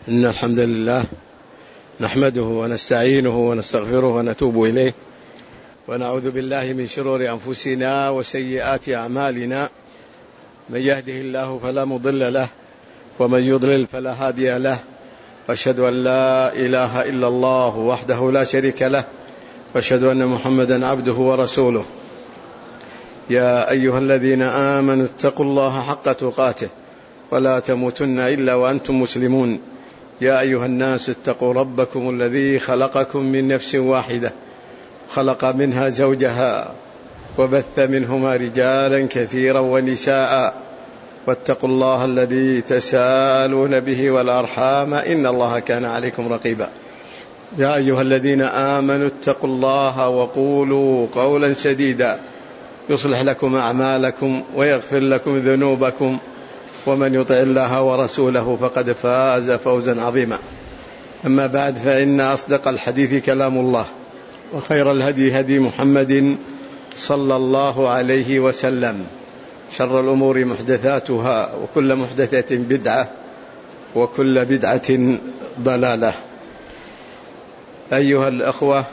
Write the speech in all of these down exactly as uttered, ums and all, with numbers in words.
إن الحمد لله نحمده ونستعينه ونستغفره ونتوب إليه، ونعوذ بالله من شرور أنفسنا وسيئات أعمالنا. من يهده الله فلا مضل له، ومن يضلل فلا هادي له، وأشهد أن لا إله إلا الله وحده لا شريك له، وأشهد أن محمدا عبده ورسوله. يا أيها الذين آمنوا اتقوا الله حق تقاته ولا تموتن إلا وأنتم مسلمون. يا أيها الناس اتقوا ربكم الذي خلقكم من نفس واحدة، خلق منها زوجها وبث منهما رجالا كثيرا ونساء، واتقوا الله الذي تساءلون به والأرحام إن الله كان عليكم رقيبا. يا أيها الذين آمنوا اتقوا الله وقولوا قولا سديدا يصلح لكم أعمالكم ويغفر لكم ذنوبكم، ومن يطع الله ورسوله فقد فاز فوزا عظيما. أما بعد، فإن أصدق الحديث كلام الله، وخير الهدي هدي محمد صلى الله عليه وسلم، شر الأمور محدثاتها، وكل محدثة بدعة، وكل بدعة ضلالة. أيها الأخوة،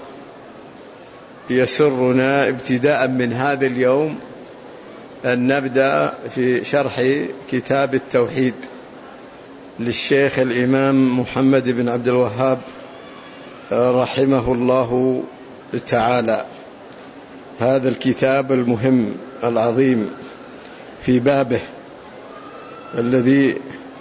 يسرنا ابتداء من هذا اليوم أن نبدأ في شرح كتاب التوحيد للشيخ الإمام محمد بن عبد الوهاب رحمه الله تعالى. هذا الكتاب المهم العظيم في بابه الذي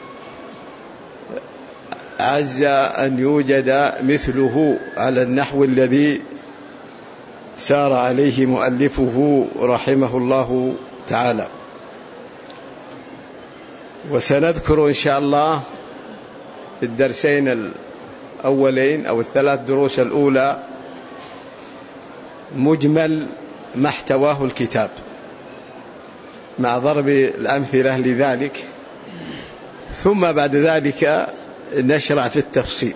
عز أن يوجد مثله على النحو الذي سار عليه مؤلفه رحمه الله تعالى. وسنذكر إن شاء الله الدرسين الأولين أو الثلاث دروس الأولى مجمل ما احتواه الكتاب، مع ضرب الأمثلة لذلك، ثم بعد ذلك نشرع في التفصيل.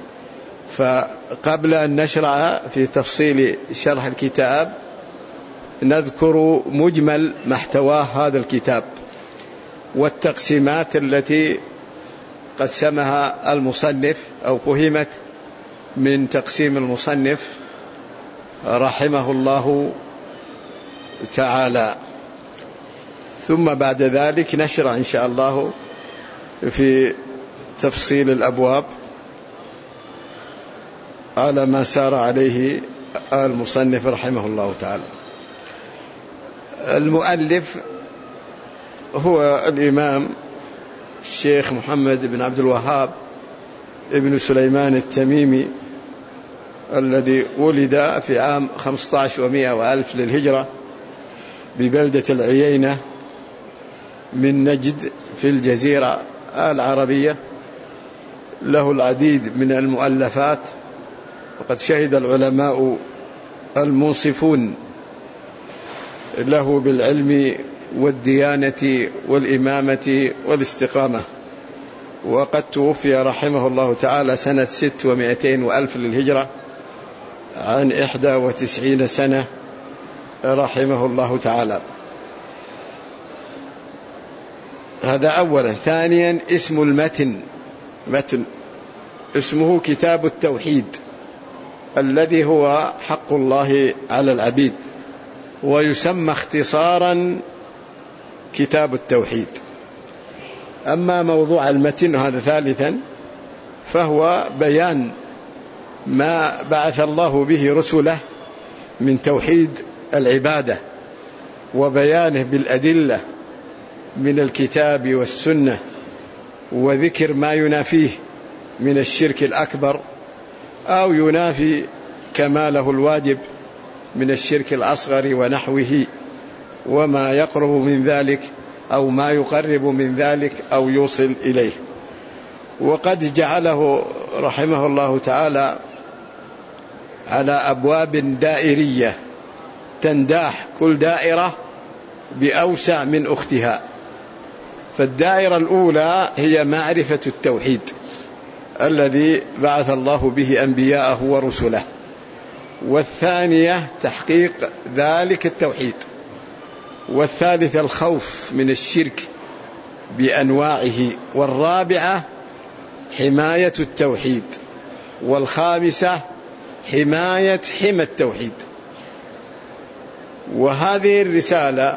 فقبل أن نشرع في تفصيل شرح الكتاب نذكر مجمل ما احتواه هذا الكتاب والتقسيمات التي قسمها المصنف أو فهمت من تقسيم المصنف رحمه الله تعالى. ثم بعد ذلك نشرع إن شاء الله في تفصيل الأبواب على ما سار عليه المصنف رحمه الله تعالى. المؤلف هو الإمام الشيخ محمد بن عبد الوهاب ابن سليمان التميمي، الذي ولد في عام خمسة عشر ومائة وألف للهجرة ببلدة العيينة من نجد في الجزيرة العربية. له العديد من المؤلفات، وقد شهد العلماء المنصفون له بالعلم والديانة والإمامة والاستقامة. وقد توفي رحمه الله تعالى سنة ست ومائتين وألف للهجرة عن إحدى وتسعين سنة رحمه الله تعالى. هذا أولا. ثانيا، اسم المتن متن اسمه كتاب التوحيد، الذي هو حق الله على العبيد، ويسمى اختصارا كتاب التوحيد. أما موضوع المتن هذا ثالثا، فهو بيان ما بعث الله به رسله من توحيد العبادة، وبيانه بالأدلة من الكتاب والسنة، وذكر ما ينافيه من الشرك الأكبر أو ينافي كماله الواجب من الشرك الأصغر ونحوه، وما يقرب من ذلك أو ما يقرب من ذلك أو يوصل إليه. وقد جعله رحمه الله تعالى على أبواب دائرية تنداح كل دائرة بأوسع من أختها. فالدائرة الأولى هي معرفة التوحيد الذي بعث الله به أنبياءه ورسله، والثانية تحقيق ذلك التوحيد، والثالثة الخوف من الشرك بأنواعه، والرابعة حماية التوحيد، والخامسة حماية حمى التوحيد. وهذه الرسالة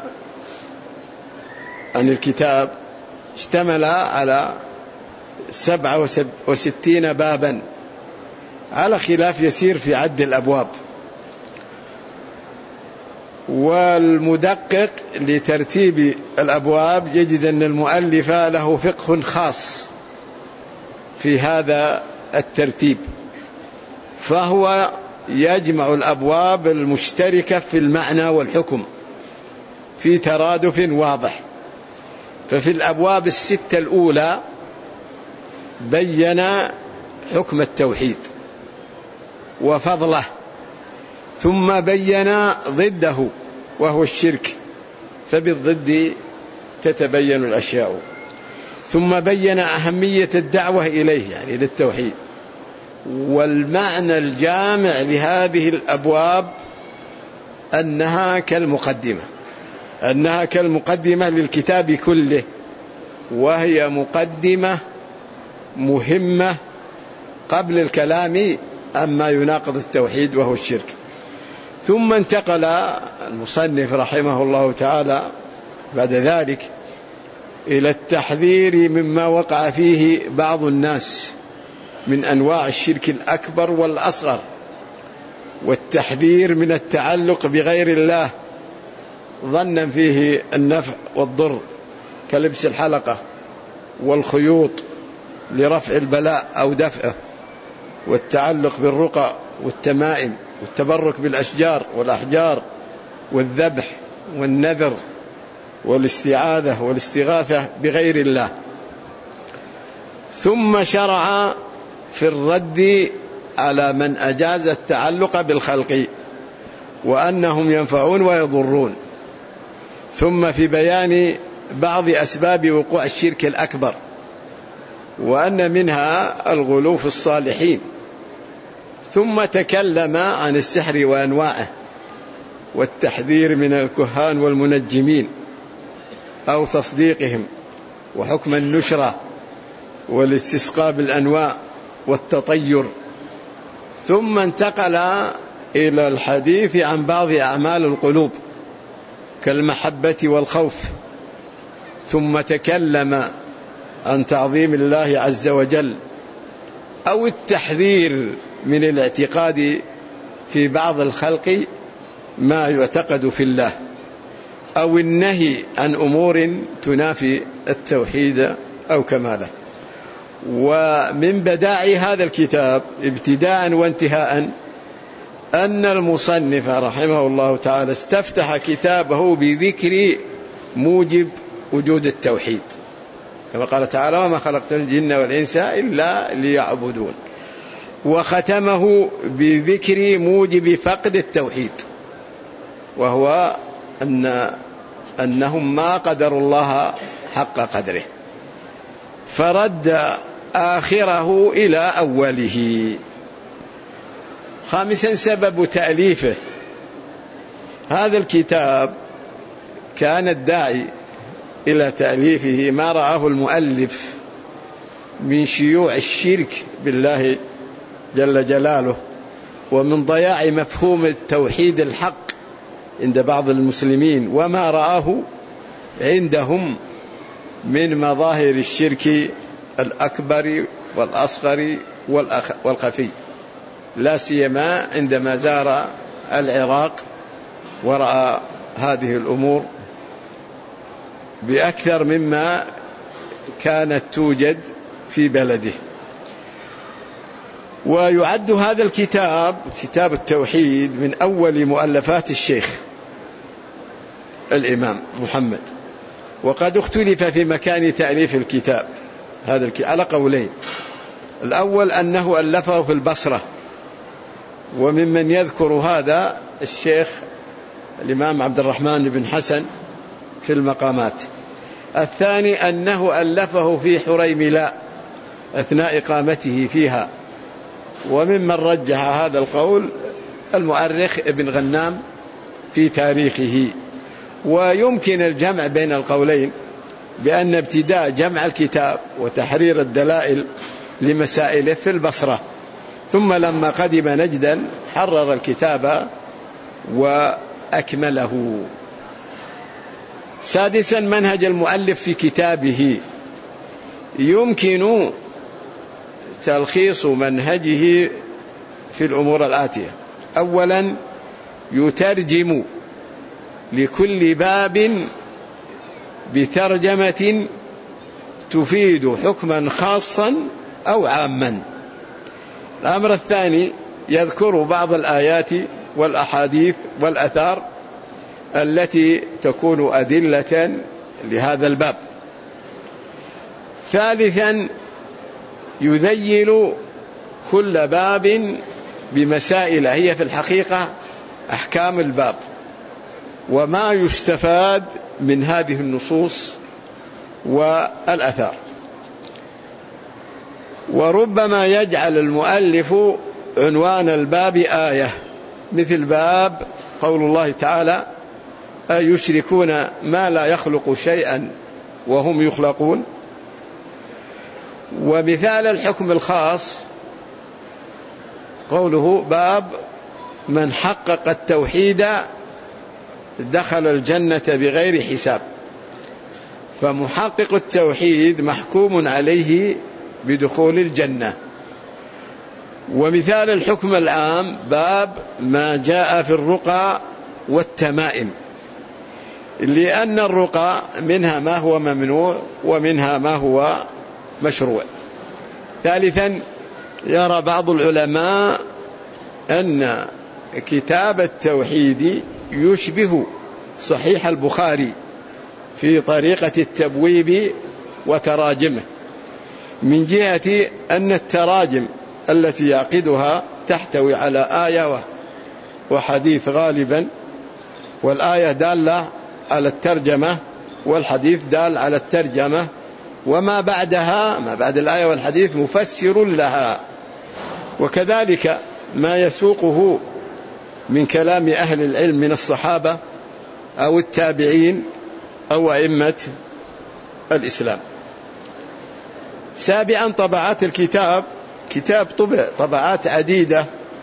عن الكتاب اشتمل على سبعة وستين بابا، على خلاف يسير في عد الأبواب. والمدقق لترتيب الأبواب يجد أن المؤلف له فقه خاص في هذا الترتيب، فهو يجمع الأبواب المشتركة في المعنى والحكم في ترادف واضح. ففي الأبواب الستة الأولى بين حكم التوحيد وفضله، ثم بين ضده وهو الشرك، فبالضد تتبين الأشياء، ثم بين أهمية الدعوة إليه يعني للتوحيد. والمعنى الجامع لهذه الأبواب أنها كالمقدمة أنها كالمقدمة للكتاب كله، وهي مقدمة مهمة قبل الكلام عما يناقض التوحيد وهو الشرك. ثم انتقل المصنف رحمه الله تعالى بعد ذلك إلى التحذير مما وقع فيه بعض الناس من أنواع الشرك الأكبر والأصغر، والتحذير من التعلق بغير الله ظنا فيه النفع والضر، كلبس الحلقة والخيوط لرفع البلاء أو دفعه، والتعلق بالرقى والتمائم، والتبرك بالأشجار والأحجار، والذبح والنذر والاستعاذة والاستغاثة بغير الله. ثم شرع في الرد على من أجاز التعلق بالخلق وأنهم ينفعون ويضرون، ثم في بيان بعض أسباب وقوع الشرك الأكبر، وأن منها الغلو في الصالحين. ثم تكلم عن السحر وأنواعه، والتحذير من الكهان والمنجمين أو تصديقهم، وحكم النشرة والاستسقاء بالأنواع والتطير. ثم انتقل إلى الحديث عن بعض أعمال القلوب كالمحبة والخوف، ثم تكلم عن تعظيم الله عز وجل أو التحذير من الاعتقاد في بعض الخلق ما يعتقد في الله، أو النهي عن أمور تنافي التوحيد أو كماله. ومن بدائع هذا الكتاب ابتداء وانتهاء أن المصنف رحمه الله تعالى استفتح كتابه بذكر موجب وجود التوحيد، كما قال تعالى: وما خلقت الجن والإنس إلا ليعبدون. وختمه بذكر موجب فقد التوحيد، وهو أن أنهم ما قدروا الله حق قدره، فرد آخره إلى أوله. خامسا سبب تأليفه هذا الكتاب. كان الداعي إلى تأليفه ما رآه المؤلف من شيوع الشرك بالله جل جلاله، ومن ضياع مفهوم التوحيد الحق عند بعض المسلمين، وما رآه عندهم من مظاهر الشرك الأكبر والأصغر والخفي، لا سيما عندما زار العراق ورأى هذه الأمور بأكثر مما كانت توجد في بلده. ويعد هذا الكتاب كتاب التوحيد من أول مؤلفات الشيخ الإمام محمد، وقد اختلف في مكان تأليف الكتاب هذا الكتاب على قولين. الأول أنه ألفه في البصرة، وممن يذكر هذا الشيخ الإمام عبد الرحمن بن حسن في المقامات. الثاني أنه ألفه في حريملاء أثناء إقامته فيها، وممن رجح هذا القول المؤرخ ابن غنام في تاريخه. ويمكن الجمع بين القولين بأن ابتداء جمع الكتاب وتحرير الدلائل لمسائله في البصرة، ثم لما قدم نجدا حرر الكتاب وأكمله. سادسا منهج المؤلف في كتابه. يمكن تلخيص منهجه في الأمور الآتية: أولا يترجم لكل باب بترجمة تفيد حكما خاصا أو عاما. الأمر الثاني يذكر بعض الآيات والأحاديث والأثار التي تكون أدلة لهذا الباب. ثالثا يذيل كل باب بمسائل هي في الحقيقة أحكام الباب وما يستفاد من هذه النصوص والأثار. وربما يجعل المؤلف عنوان الباب آية، مثل باب قول الله تعالى: أيشركون ما لا يخلق شيئا وهم يخلقون. ومثال الحكم الخاص قوله: باب من حقق التوحيد دخل الجنة بغير حساب. فمحقق التوحيد محكوم عليه بدخول الجنة. ومثال الحكم العام باب ما جاء في الرقى والتمائم، لأن الرقى منها ما هو ممنوع ومنها ما هو مشروع. ثالثا يرى بعض العلماء أن كتاب التوحيد يشبه صحيح البخاري في طريقة التبويب وتراجمه، من جهة أن التراجم التي يعقدها تحتوي على آية وحديث غالبا، والآية دالة على الترجمة والحديث دال على الترجمة، وما بعدها ما بعد الآية والحديث مفسر لها. وكذلك ما يسوقه من كلام أهل العلم من الصحابة أو التابعين أو أئمة الإسلام. سابعا طبعات الكتاب. كتاب طبع طبعات عديدة،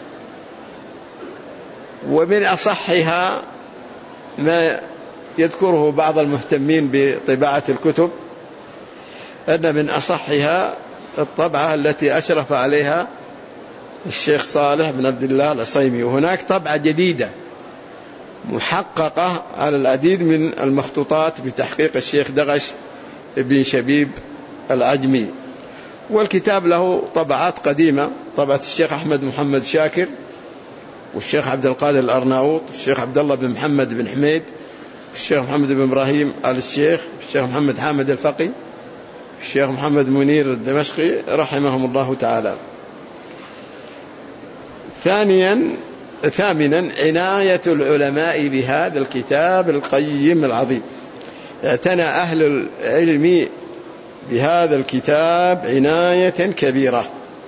ومن أصحها ما يذكره بعض المهتمين بطباعة الكتب أن من أصحها الطبعة التي أشرف عليها الشيخ صالح بن عبد الله العصيمي. وهناك طبعة جديدة محققة على العديد من المخطوطات بتحقيق الشيخ دغش بن شبيب العجمي. والكتاب له طبعات قديمة، طبعة الشيخ أحمد محمد شاكر والشيخ عبد القادر الأرناؤوط والشيخ عبد الله بن محمد بن حميد والشيخ محمد بن إبراهيم آل الشيخ والشيخ محمد حامد الفقي والشيخ محمد منير الدمشقي رحمهم الله تعالى. ثانيا ثامنا عناية العلماء بهذا الكتاب القيم العظيم. اعتنى أهل العلم بهذا الكتاب عناية كبيرة،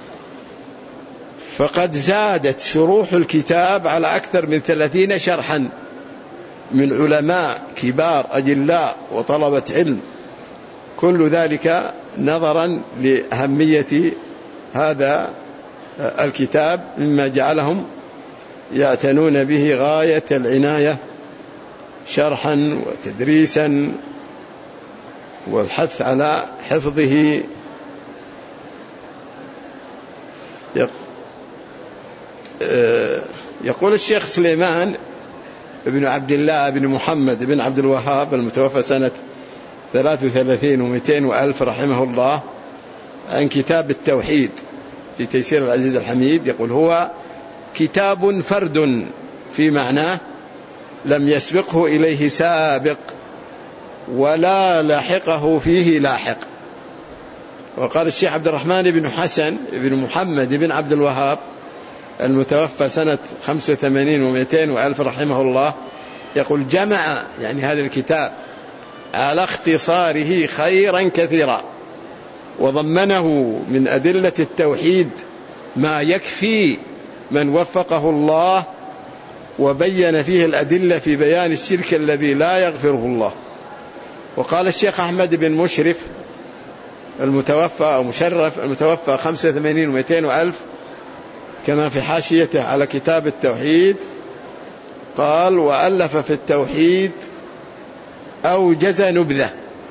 فقد زادت شروح الكتاب على أكثر من ثلاثين شرحا من علماء كبار أجلاء وطلبة علم، كل ذلك نظرا لأهمية هذا الكتاب، مما جعلهم يعتنون به غاية العناية شرحا وتدريسا والحث على حفظه. يقول الشيخ سليمان بن عبد الله بن محمد بن عبد الوهاب المتوفى سنة ثلاث وثلاثين ومئتين وألف رحمه الله عن كتاب التوحيد في تيسير العزيز الحميد، يقول: هو كتاب فرد في معناه لم يسبقه إليه سابق ولا لاحقه فيه لاحق. وقال الشيخ عبد الرحمن بن حسن بن محمد بن عبد الوهاب المتوفى سنة خمسة وثمانين ومئتين وألف رحمه الله، يقول: جمع يعني هذا الكتاب على اختصاره خيرا كثيرا، وضمنه من أدلة التوحيد ما يكفي من وفقه الله، وبين فيه الأدلة في بيان الشرك الذي لا يغفره الله. وقال الشيخ أحمد بن مشرف المتوفى أو مشرف المتوفى خمسة وثمانين ومئتين وألف، كما في حاشيته على كتاب التوحيد. قال: وألف في التوحيد أوجز نبذة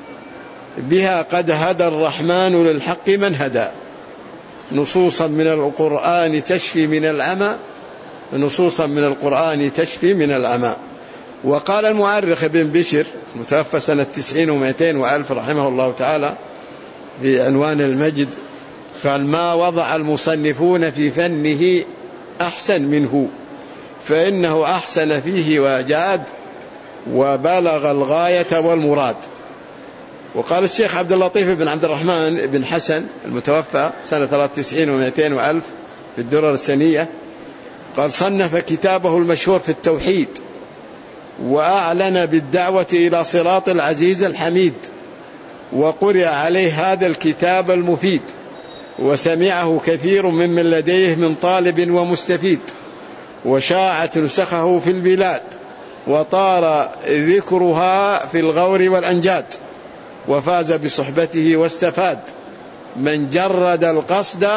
بها قد هدى الرحمن للحق من هدى، نصوصا من القرآن تشفي من العمى، نصوصا من القرآن تشفي من العمى. وقال المؤرخ ابن بشر متوفى سنة تسعين ومئتين وألف رحمه الله تعالى في عنوان المجد، قال: ما وضع المصنفون في فنه أحسن منه، فإنه أحسن فيه وجاد وبلغ الغاية والمراد. وقال الشيخ عبد اللطيف بن عبد الرحمن بن حسن المتوفى سنة ثلاثة وتسعين ومئتين وألف في الدرر السنية، قال: صنف كتابه المشهور في التوحيد، وأعلن بالدعوة إلى صراط العزيز الحميد، وقرئ عليه هذا الكتاب المفيد، وسمعه كثير ممن لديه من طالب ومستفيد، وشاعت نسخه في البلاد، وطار ذكرها في الغور والأنجاد، وفاز بصحبته واستفاد من جرد القصد،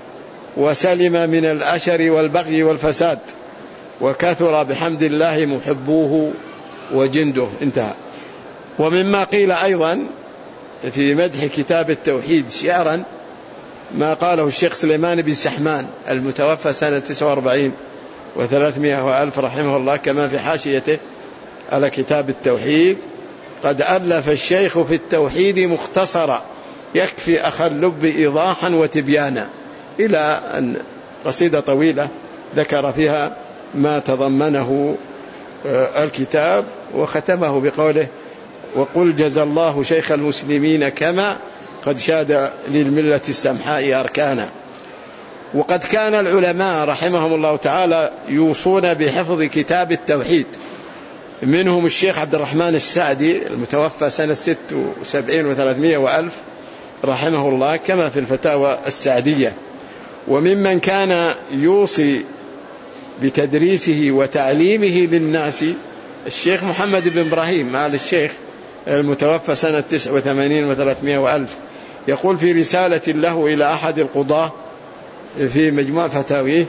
وسلم من الأشر والبغي والفساد، وكثر بحمد الله محبوه وجنده. انتهى. ومما قيل أيضا في مدح كتاب التوحيد شعرا ما قاله الشيخ سليمان بن سحمان المتوفى سنة تسعة وأربعين وثلاثمائة وألف رحمه الله، كما في حاشيته على كتاب التوحيد: قد ألف الشيخ في التوحيد مختصرا يكفي أخ اللب إيضاحا وتبيانا، إلى أن قصيدة طويلة ذكر فيها ما تضمنه الكتاب، وختمه بقوله: وقل جزى الله شيخ المسلمين كما قد شاد للملة السمحاء أركانا. وقد كان العلماء رحمهم الله تعالى يوصون بحفظ كتاب التوحيد، منهم الشيخ عبد الرحمن السعدي المتوفى سنة ست وسبعين وثلاثمائة وألف رحمه الله، كما في الفتاوى السعدية. وممن كان يوصي بتدريسه وتعليمه للناس الشيخ محمد بن إبراهيم آل الشيخ المتوفى سنة تسعة وثمانين وثلاثمائة وألف، يقول في رسالة له إلى أحد القضاة في مجموع فتاويه: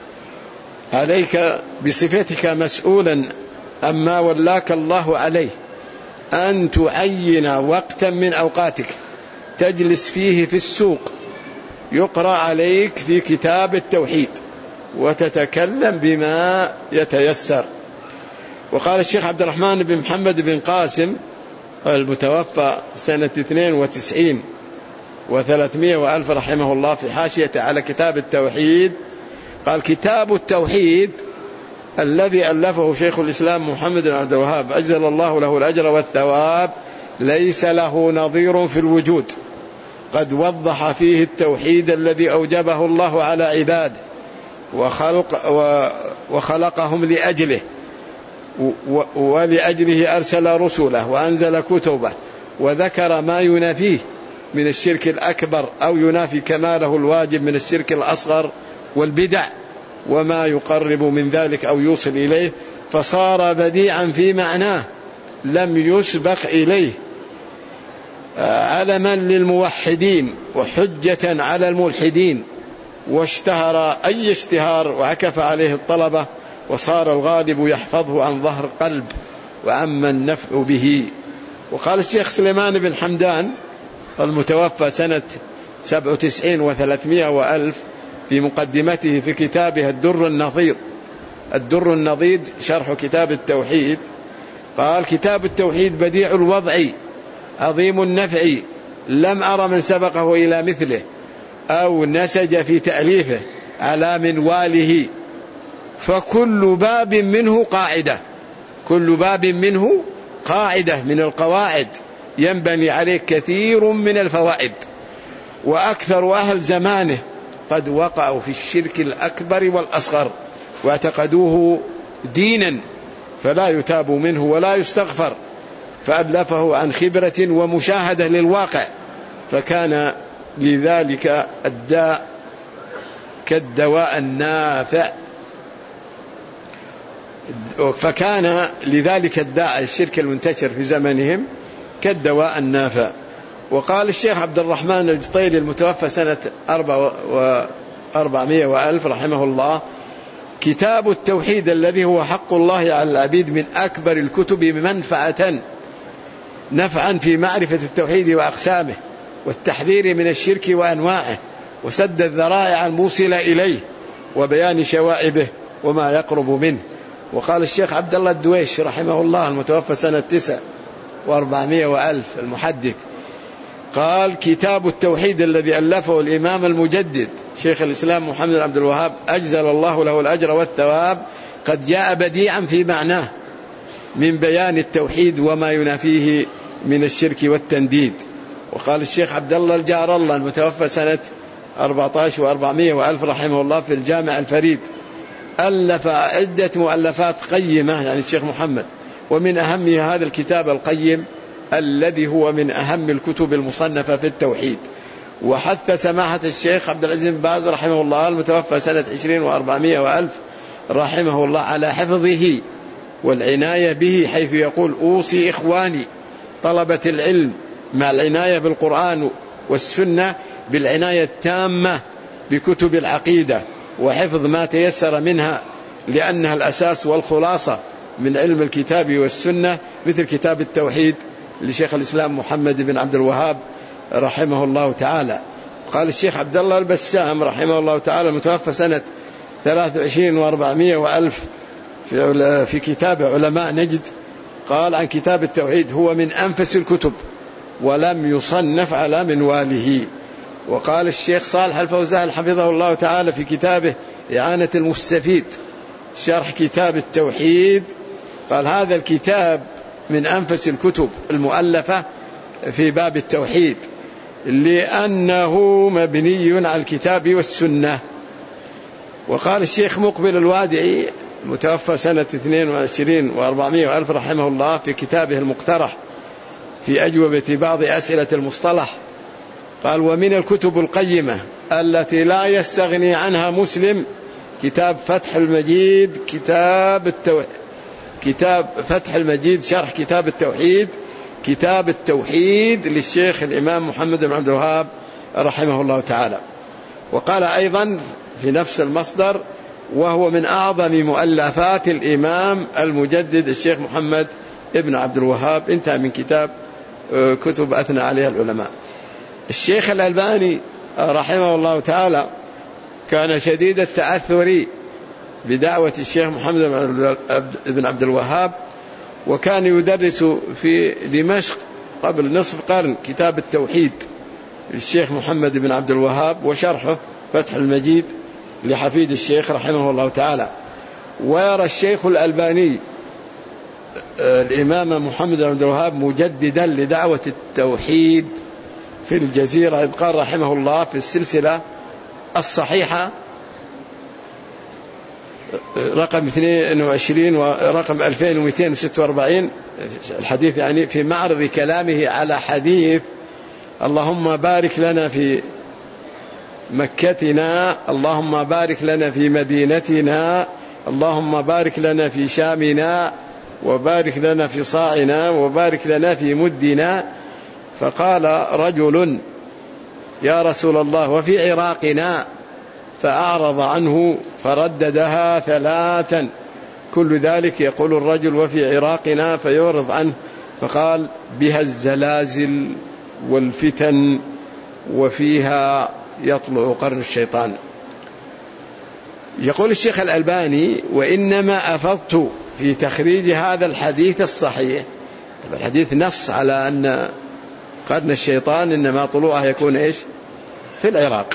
عليك بصفتك مسؤولا أما ولاك الله عليه أن تعين وقتا من أوقاتك تجلس فيه في السوق يقرأ عليك في كتاب التوحيد وتتكلم بما يتيسر. وقال الشيخ عبد الرحمن بن محمد بن قاسم المتوفى سنة اثنين وتسعين وثلاثمائة وألف رحمه الله في حاشية على كتاب التوحيد، قال: كتاب التوحيد الذي ألفه شيخ الإسلام محمد بن عبد الوهاب أجزل الله له الأجر والثواب ليس له نظير في الوجود، قد وضح فيه التوحيد الذي أوجبه الله على عباده وخلق وخلقهم لأجله، ولأجله أرسل رسله وأنزل كتبه، وذكر ما ينافيه من الشرك الأكبر أو ينافي كماله الواجب من الشرك الأصغر والبدع، وما يقرب من ذلك أو يوصل إليه، فصار بديعا في معناه لم يسبق إليه، علما للموحدين وحجة على الملحدين، واشتهر أي اشتهار وعكف عليه الطلبة، وصار الغالب يحفظه عن ظهر قلب وعم النفع به. وقال الشيخ سليمان بن حمدان المتوفى سنة سبع وتسعين وثلاثمائة وألف في مقدمته في كتابه الدر النضيد الدر النضيد شرح كتاب التوحيد، قال: كتاب التوحيد بديع الوضع عظيم النفع، لم أر من سبقه إلى مثله أو نسج في تأليفه على منواله، فكل باب منه قاعدة كل باب منه قاعدة من القواعد ينبني عليه كثير من الفوائد، وأكثر أهل زمانه قد وقعوا في الشرك الأكبر والأصغر واعتقدوه دينا فلا يتاب منه ولا يستغفر، فألفه عن خبرة ومشاهدة للواقع، فكان لذلك الداء كالدواء النافع فكان لذلك الداء الشرك المنتشر في زمنهم كالدواء النافع. وقال الشيخ عبد الرحمن الجطيلي المتوفى سنة أربعمائة وألف رحمه الله: كتاب التوحيد الذي هو حق الله على العبيد من أكبر الكتب منفعة نفعا في معرفة التوحيد وأقسامه والتحذير من الشرك وأنواعه وسد الذرائع الموصلة إليه وبيان شوائبه وما يقرب منه. وقال الشيخ عبد الله الدويش رحمه الله المتوفى سنة تسعة وأربعمائة وألف المحدث قال: كتاب التوحيد الذي ألفه الإمام المجدد شيخ الإسلام محمد بن عبد الوهاب أجزل الله له الأجر والثواب قد جاء بديعا في معناه من بيان التوحيد وما ينافيه من الشرك والتنديد. وقال الشيخ عبد الله الجار الله المتوفى سنة أربعة عشر وأربعمائة وألف رحمه الله في الجامع الفريد ألف عدة مؤلفات قيمة، يعني الشيخ محمد، ومن أهمها هذا الكتاب القيم الذي هو من أهم الكتب المصنفة في التوحيد. وحث سماحة الشيخ عبد العزيز بن باز رحمه الله المتوفى سنة عشرين وأربعمائة وألف رحمه الله على حفظه والعناية به، حيث يقول: أوصي إخواني طلبة العلم مع العناية بالقرآن والسنة بالعناية التامة بكتب العقيدة وحفظ ما تيسر منها، لأنها الأساس والخلاصة من علم الكتاب والسنة، مثل كتاب التوحيد لشيخ الإسلام محمد بن عبد الوهاب رحمه الله تعالى. قال الشيخ عبد الله البسام رحمه الله تعالى المتوفى سنة ثلاثة وعشرين وأربعمائة وألف في, في كتاب علماء نجد، قال عن كتاب التوحيد: هو من أنفس الكتب ولم يصنف على منواله. وقال الشيخ صالح الفوزان حفظه الله تعالى في كتابه إعانة المستفيد شرح كتاب التوحيد، قال: هذا الكتاب من أنفس الكتب المؤلفة في باب التوحيد لأنه مبني على الكتاب والسنة. وقال الشيخ مقبل الوادعي المتوفى سنة اثنين وعشرين وأربعمائة وألف رحمه الله في كتابه المقترح في أجوبة بعض أسئلة المصطلح، قال: ومن الكتب القيمة التي لا يستغني عنها مسلم كتاب فتح المجيد كتاب التوحيد كتاب فتح المجيد شرح كتاب التوحيد كتاب التوحيد للشيخ الإمام محمد بن عبد الوهاب رحمه الله تعالى. وقال أيضا في نفس المصدر: وهو من أعظم مؤلفات الإمام المجدد الشيخ محمد بن عبد الوهاب. انتهى من كتاب كتب أثنى عليها العلماء. الشيخ الألباني رحمه الله تعالى كان شديد التأثر بدعوة الشيخ محمد بن عبد الوهاب، وكان يدرس في دمشق قبل نصف قرن كتاب التوحيد للشيخ محمد بن عبد الوهاب وشرحه فتح المجيد لحفيد الشيخ رحمه الله تعالى. ويرى الشيخ الألباني الإمام محمد بن عبد الوهاب مجددا لدعوة التوحيد في الجزيرة، إذ قال رحمه الله في السلسلة الصحيحة رقم اثنين وعشرين ورقم ألفين ومئتين وستة وأربعين الحديث، يعني في معرض كلامه على حديث: اللهم بارك لنا في مكتنا، اللهم بارك لنا في مدينتنا، اللهم بارك لنا في شامنا، وبارك لنا في صاعنا، وبارك لنا في مدنا. فقال رجل: يا رسول الله وفي عراقنا؟ فأعرض عنه فرددها ثلاثا، كل ذلك يقول الرجل وفي عراقنا، فيعرض عنه، فقال: بها الزلازل والفتن وفيها يطلع قرن الشيطان. يقول الشيخ الألباني: وإنما أفضت في تخريج هذا الحديث الصحيح، الحديث نص على أن قرن الشيطان إنما طلوعه يكون إيش؟ في العراق.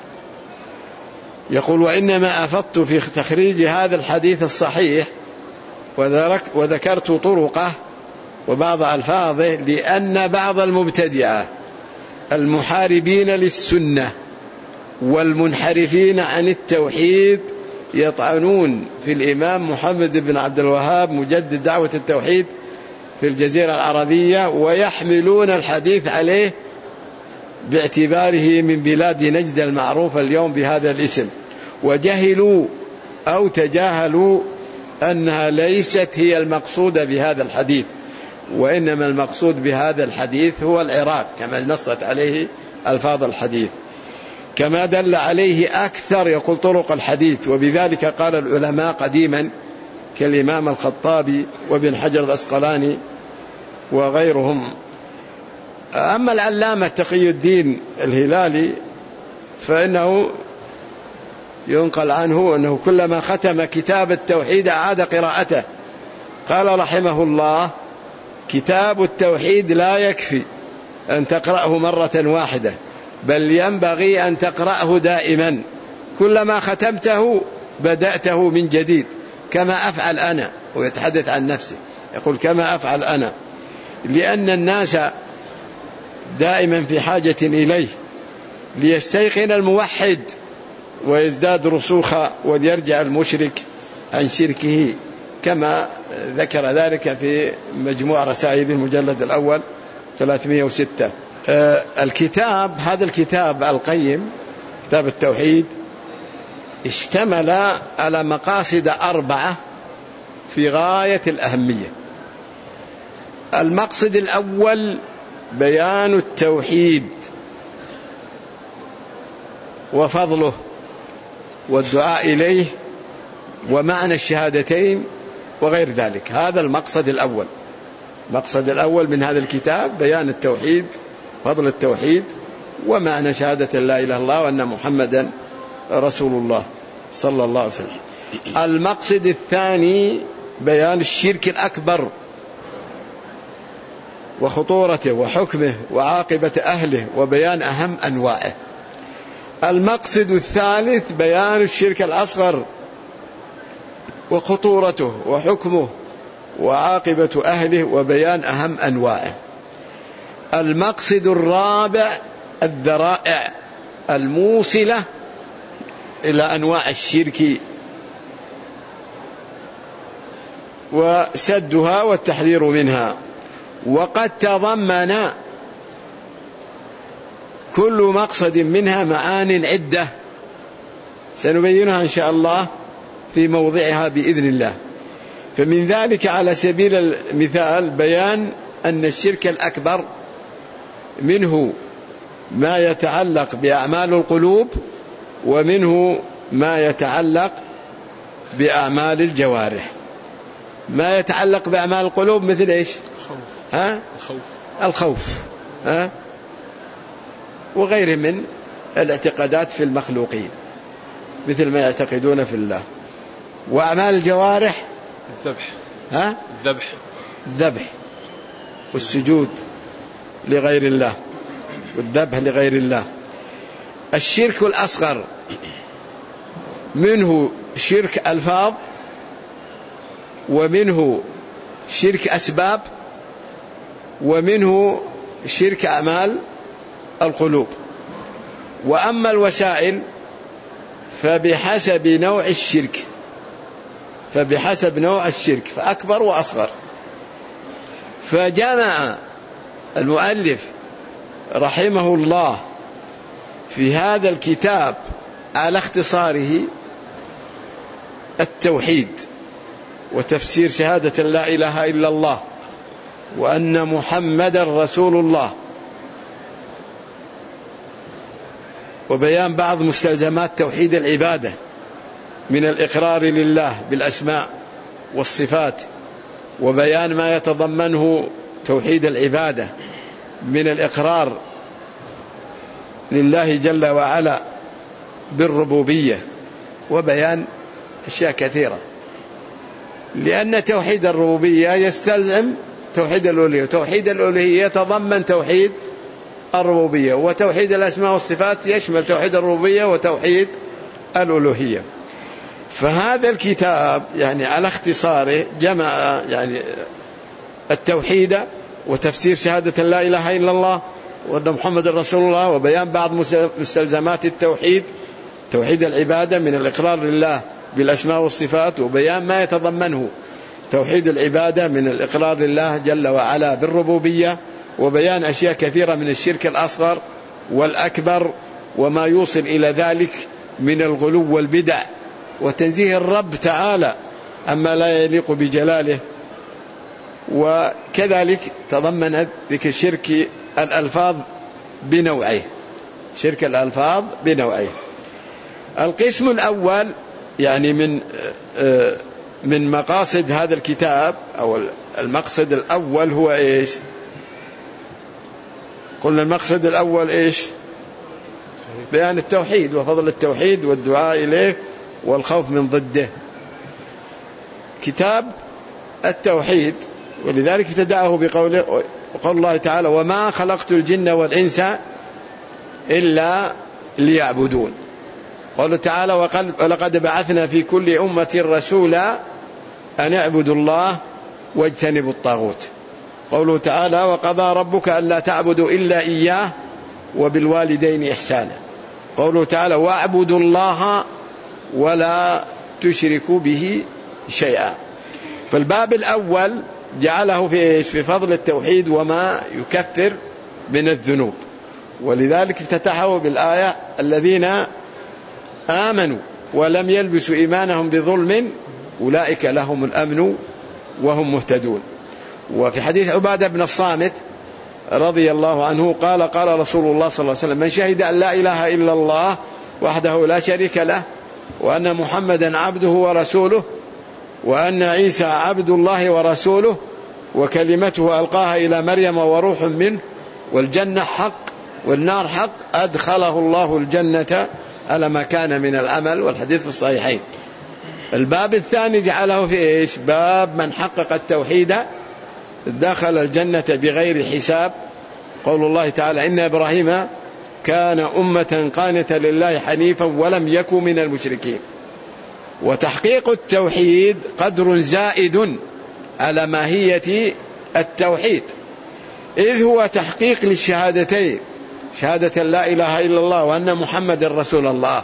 يقول: وإنما أفضت في تخريج هذا الحديث الصحيح وذكرت طرقه وبعض ألفاظه لأن بعض المبتدعة المحاربين للسنة والمنحرفين عن التوحيد يطعنون في الإمام محمد بن عبد الوهاب مجدد دعوة التوحيد في الجزيرة العربية، ويحملون الحديث عليه باعتباره من بلاد نجد المعروفة اليوم بهذا الاسم، وجهلوا أو تجاهلوا أنها ليست هي المقصودة بهذا الحديث، وإنما المقصود بهذا الحديث هو العراق كما نصت عليه ألفاظ الحديث، كما دل عليه أكثر يقول طرق الحديث. وبذلك قال العلماء قديما كالإمام الخطابي وابن حجر الأسقلاني وغيرهم. أما العلامة تقي الدين الهلالي فإنه ينقل عنه أنه كلما ختم كتاب التوحيد أعاد قراءته. قال رحمه الله: كتاب التوحيد لا يكفي أن تقرأه مرة واحدة، بل ينبغي أن تقرأه دائما، كلما ختمته بدأته من جديد، كما أفعل أنا. ويتحدث عن نفسه يقول: كما أفعل أنا، لأن الناس دائما في حاجة إليه ليستيقن الموحد ويزداد رسوخا وليرجع المشرك عن شركه، كما ذكر ذلك في مجموع رسائل المجلد الأول ثلاثمائة وستة. آه الكتاب هذا الكتاب القيم كتاب التوحيد اشتمل على مقاصد أربعة في غاية الأهمية. المقصد الأول بيان التوحيد وفضله والدعاء إليه ومعنى الشهادتين وغير ذلك. هذا المقصد الأول. المقصد الأول من هذا الكتاب بيان التوحيد، فضل التوحيد، ومعنى شهادة لا إله إلا الله وأن محمدا رسول الله صلى الله عليه وسلم. المقصد الثاني بيان الشرك الأكبر وخطورته وحكمه وعاقبة أهله وبيان أهم أنواعه. المقصد الثالث بيان الشرك الأصغر وخطورته وحكمه وعاقبة أهله وبيان أهم أنواعه. المقصد الرابع الذرائع الموصلة إلى أنواع الشرك وسدها والتحذير منها. وقد تضمن كل مقصد منها معان عدة سنبينها إن شاء الله في موضعها بإذن الله. فمن ذلك على سبيل المثال بيان أن الشرك الأكبر منه ما يتعلق بأعمال القلوب ومنه ما يتعلق بأعمال الجوارح. ما يتعلق بأعمال القلوب مثل إيش؟ الخوف. ها؟ الخوف. الخوف. ها؟ وغيره من الاعتقادات في المخلوقين مثل ما يعتقدون في الله. وأعمال الجوارح الذبح. ها؟ الذبح. الذبح والسجود لغير الله والذبح لغير الله. الشرك الأصغر منه شرك ألفاظ ومنه شرك أسباب ومنه شرك أعمال القلوب. وأما الوسائل فبحسب نوع الشرك فبحسب نوع الشرك فأكبر وأصغر. فجمع المؤلف رحمه الله في هذا الكتاب على اختصاره التوحيد وتفسير شهادة لا إله إلا الله وأن محمد رسول الله، وبيان بعض مستلزمات توحيد العبادة من الإقرار لله بالأسماء والصفات، وبيان ما يتضمنه توحيد العبادة من الإقرار لله جل وعلا بالربوبية، وبيان أشياء كثيرة. لأن توحيد الربوبية يستلزم توحيد الألوهية، وتوحيد الألوهية يتضمن توحيد الربوبية، وتوحيد الأسماء والصفات يشمل توحيد الربوبية وتوحيد الألوهية. فهذا الكتاب يعني على اختصاره جمع يعني التوحيد وتفسير شهادة لا إله إلا الله وأن محمد رسول الله، وبيان بعض مستلزمات التوحيد توحيد العبادة من الإقرار لله بالأسماء والصفات، وبيان ما يتضمنه توحيد العبادة من الإقرار لله جل وعلا بالربوبية، وبيان أشياء كثيرة من الشرك الأصغر والأكبر وما يوصل إلى ذلك من الغلو والبدع، وتنزيه الرب تعالى عما لا يليق بجلاله وكذلك تضمنت ذكر شرك الألفاظ بنوعيه، شرك الألفاظ بنوعيه. القسم الأول يعني من من مقاصد هذا الكتاب أو المقصد الأول هو إيش؟ قلنا المقصد الأول إيش؟ بيان التوحيد وفضل التوحيد والدعاء إليه والخوف من ضده. كتاب التوحيد، ولذلك ابتدأه بقوله وقال الله تعالى وما خلقت الجن والإنس إلا ليعبدون. قال تعالى ولقد بعثنا في كل أمة رسولا أن اعبدوا الله واجتنبوا الطاغوت. قوله تعالى وقضى ربك ألا تعبدوا إلا إياه وبالوالدين إحسانا. قوله تعالى واعبدوا الله ولا تشركوا به شيئا. فالباب الأول جعله في في فضل التوحيد وما يكفر من الذنوب، ولذلك افتتحه بالآية الذين آمنوا ولم يلبسوا إيمانهم بظلم أولئك لهم الأمن وهم مهتدون. وفي حديث عبادة بن الصامت رضي الله عنه قال قال رسول الله صلى الله عليه وسلم من شهد أن لا إله إلا الله وحده لا شريك له وأن محمدا عبده ورسوله وأن عيسى عبد الله ورسوله وكلمته ألقاها إلى مريم وروح منه والجنة حق والنار حق أدخله الله الجنة على ما كان من العمل، والحديث في الصحيحين. الباب الثاني جعله في إيش؟ باب من حقق التوحيد دخل الجنة بغير حساب. قول الله تعالى إن إبراهيم كان أمة قانتا لله حنيفا ولم يكن من المشركين. وتحقيق التوحيد قدر زائد على ماهية التوحيد، إذ هو تحقيق للشهادتين، شهادة لا إله إلا الله وأن محمد رسول الله،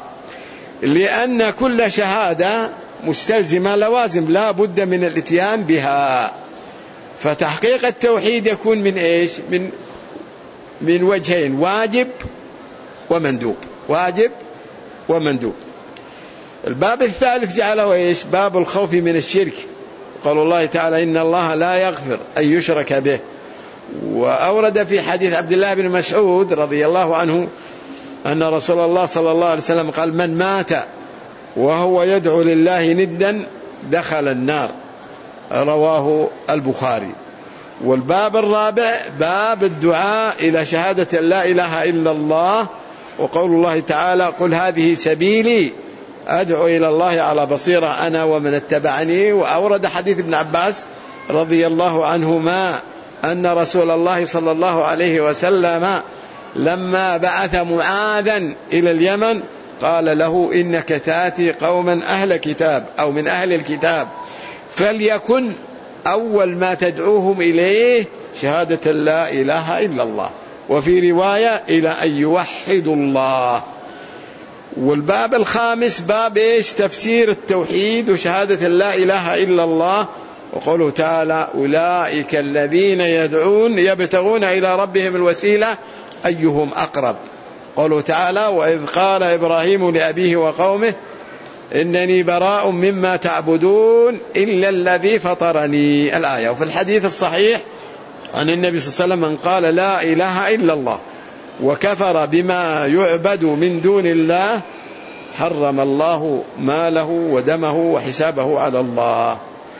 لأن كل شهادة مستلزمة لوازم لا بد من الاتيان بها. فتحقيق التوحيد يكون من إيش؟ من من وجهين، واجب ومندوب، واجب ومندوب. الباب الثالث جعله إيش؟ باب الخوف من الشرك. قال الله تعالى إن الله لا يغفر أن يشرك به. وأورد في حديث عبد الله بن مسعود رضي الله عنه أن رسول الله صلى الله عليه وسلم قال من مات وهو يدعو لله ندا دخل النار، رواه البخاري. والباب الرابع باب الدعاء إلى شهادة لا إله إلا الله، وقول الله تعالى قل هذه سبيلي أدعو إلى الله على بصيرة أنا ومن اتبعني. وأورد حديث ابن عباس رضي الله عنهما أن رسول الله صلى الله عليه وسلم لما بعث معاذا إلى اليمن قال له إنك تأتي قوما أهل كتاب أو من أهل الكتاب فليكن أول ما تدعوهم إليه شهادة لا إله إلا الله، وفي رواية إلى أن يوحدوا الله. والباب الخامس باب إيش؟ تفسير التوحيد وشهادة لا إله إلا الله. وقوله تعالى أولئك الذين يدعون يبتغون إلى ربهم الوسيلة أيهم أقرب. قوله تعالى وإذ قال إبراهيم لأبيه وقومه إنني براء مما تعبدون إلا الذي فطرني، الآية. وفي الحديث الصحيح عن النبي صلى الله عليه وسلم من قال لا إله إلا الله وكفر بما يعبد من دون الله حرم الله ماله ودمه وحسابه على الله.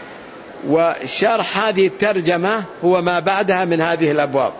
وشرح هذه الترجمة هو ما بعدها من هذه الأبواب.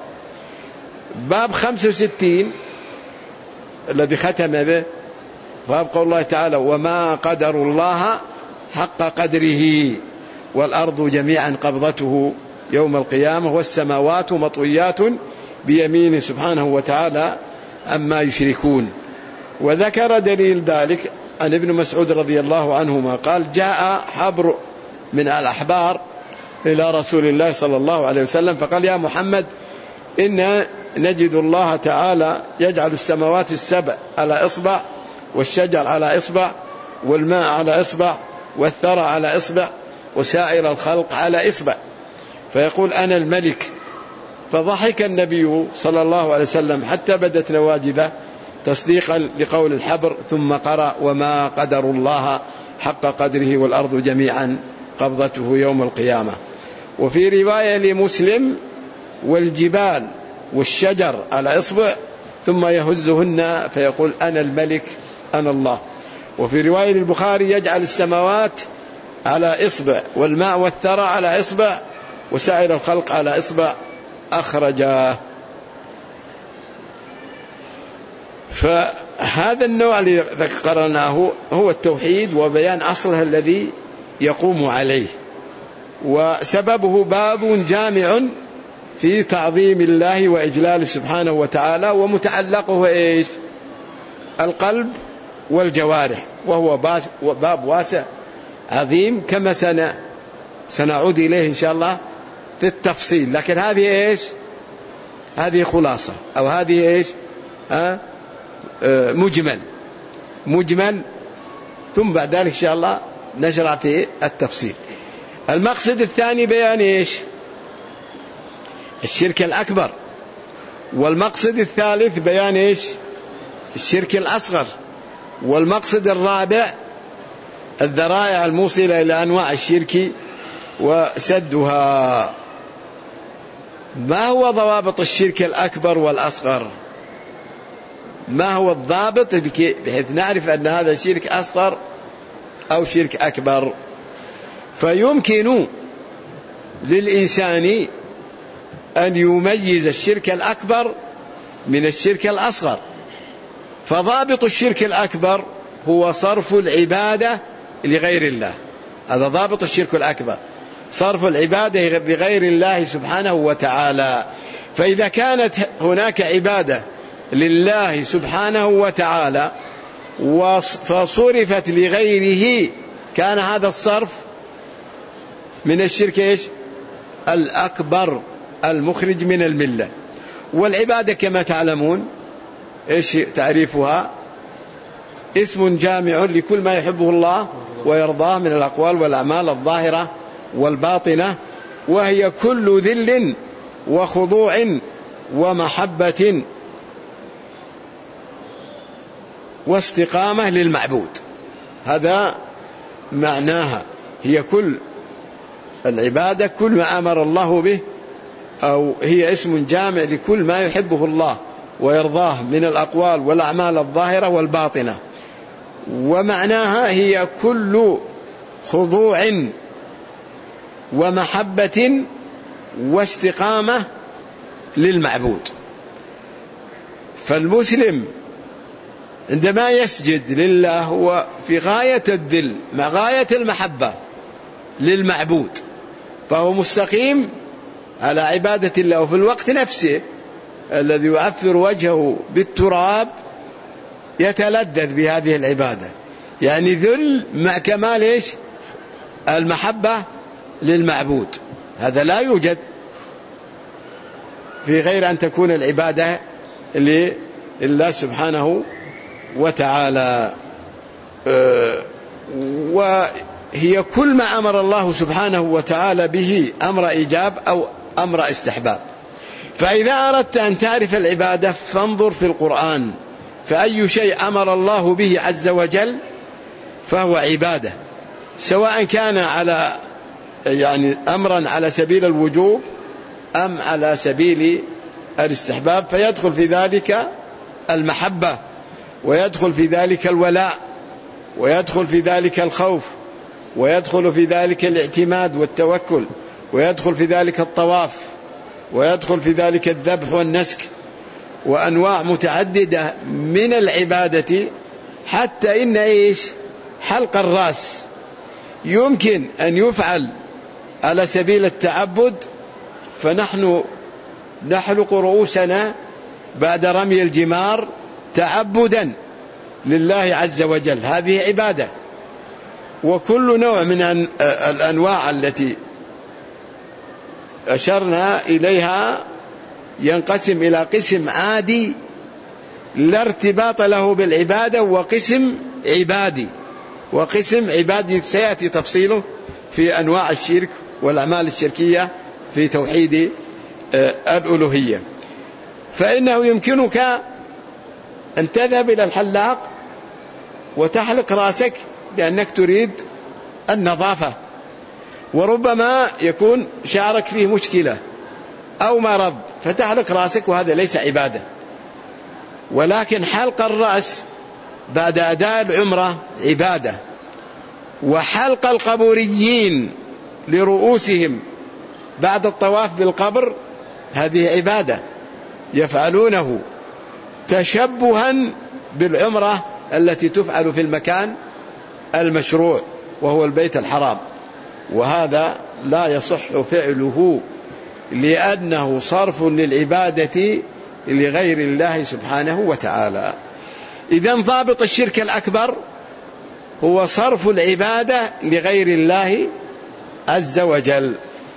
باب خمسة وستين الذي ختم به باب قول الله تعالى وما قدر الله حق قدره والأرض جميعا قبضته يوم القيامة والسماوات مطويات بيمينه سبحانه وتعالى أما يشركون. وذكر دليل ذلك عن ابن مسعود رضي الله عنهما قال جاء حبر من الأحبار إلى رسول الله صلى الله عليه وسلم فقال يا محمد إن نجد الله تعالى يجعل السماوات السبع على إصبع والشجر على إصبع والماء على إصبع والثرى على إصبع وسائر الخلق على إصبع، فيقول أنا الملك. فضحك النبي صلى الله عليه وسلم حتى بدت نواجذه تصديقا لقول الحبر، ثم قرأ وما قدر الله حق قدره والأرض جميعا قبضته يوم القيامة. وفي رواية لمسلم: والجبال والشجر على إصبع ثم يهزهن فيقول: أنا الملك أنا الله. وفي رواية للبخاري: يجعل السماوات على إصبع والماء والثرى على إصبع وسائر الخلق على إصبع. أخرجاه. فهذا النوع الذي ذكرناه هو التوحيد وبيان أصله الذي يقوم عليه، وسببه باب جامع في تعظيم الله وإجلاله سبحانه وتعالى، ومتعلقه إيش؟ القلب والجوارح، وهو باب واسع عظيم كما سنعود إليه إن شاء الله في التفصيل. لكن هذه إيش؟ هذه خلاصة، أو هذه إيش؟ ها؟ آه مجمل مجمل ثم بعد ذلك إن شاء الله نشرع في التفصيل. المقصد الثاني بيان إيش؟ الشرك الأكبر. والمقصد الثالث بيان إيش؟ الشرك الأصغر. والمقصد الرابع الذرائع الموصلة إلى أنواع الشرك وسدها. ما هو ضوابط الشرك الأكبر والأصغر؟ ما هو الضابط بحيث نعرف أن هذا شرك أصغر أو شرك أكبر؟ فيمكن للإنسان أن يميز الشرك الأكبر من الشرك الأصغر. فضابط الشرك الأكبر هو صرف العبادة لغير الله. هذا ضابط الشرك الأكبر، صرف العبادة لغير الله سبحانه وتعالى. فإذا كانت هناك عبادة لله سبحانه وتعالى فصرفت لغيره، كان هذا الصرف من الشرك إيش؟ الأكبر المخرج من الملة. والعبادة كما تعلمون إيش تعريفها؟ اسم جامع لكل ما يحبه الله ويرضاه من الأقوال والأعمال الظاهرة والباطنة، وهي كل ذل وخضوع ومحبة واستقامة للمعبود. هذا معناها، هي كل العبادة كل ما أمر الله به، أو هي اسم جامع لكل ما يحبه الله ويرضاه من الأقوال والأعمال الظاهرة والباطنة. ومعناها هي كل خضوع ومحبة واستقامة للمعبود. فالمسلم عندما يسجد لله هو في غاية الذل مع غاية المحبة للمعبود، فهو مستقيم على عبادة الله. وفي الوقت نفسه الذي يعفر وجهه بالتراب يتلذذ بهذه العبادة، يعني ذل مع كمال إيش؟ المحبة للمعبود. هذا لا يوجد في غير أن تكون العبادة لله سبحانه وتعالى. وهي كل ما أمر الله سبحانه وتعالى به أمر إيجاب أو أمر استحباب. فإذا أردت أن تعرف العبادة فانظر في القرآن، فأي شيء أمر الله به عز وجل فهو عبادة، سواء كان على يعني أمرا على سبيل الوجوب أم على سبيل الاستحباب. فيدخل في ذلك المحبة، ويدخل في ذلك الولاء، ويدخل في ذلك الخوف، ويدخل في ذلك الاعتماد والتوكل، ويدخل في ذلك الطواف، ويدخل في ذلك الذبح والنسك، وأنواع متعددة من العبادة. حتى إن إيش؟ حلق الرأس يمكن أن يفعل على سبيل التعبد، فنحن نحلق رؤوسنا بعد رمي الجمار تعبدا لله عز وجل، هذه عبادة. وكل نوع من الأنواع التي أشرنا إليها ينقسم إلى قسم عادي لا ارتباط له بالعبادة، وقسم عبادي، وقسم عبادي سيأتي تفصيله في أنواع الشرك والأعمال الشركية في توحيد الألوهية. فإنه يمكنك أن تذهب إلى الحلاق وتحلق رأسك لأنك تريد النظافة، وربما يكون شعرك فيه مشكلة أو مرض فتحلق رأسك، وهذا ليس عبادة. ولكن حلق الرأس بعد أداء العمرة عبادة، وحلق القبوريين لرؤوسهم بعد الطواف بالقبر هذه عبادة يفعلونه تشبها بالعمرة التي تفعل في المكان المشروع وهو البيت الحرام، وهذا لا يصح فعله لأنه صرف للعبادة لغير الله سبحانه وتعالى. إذن ضابط الشرك الأكبر هو صرف العبادة لغير الله عز وجل.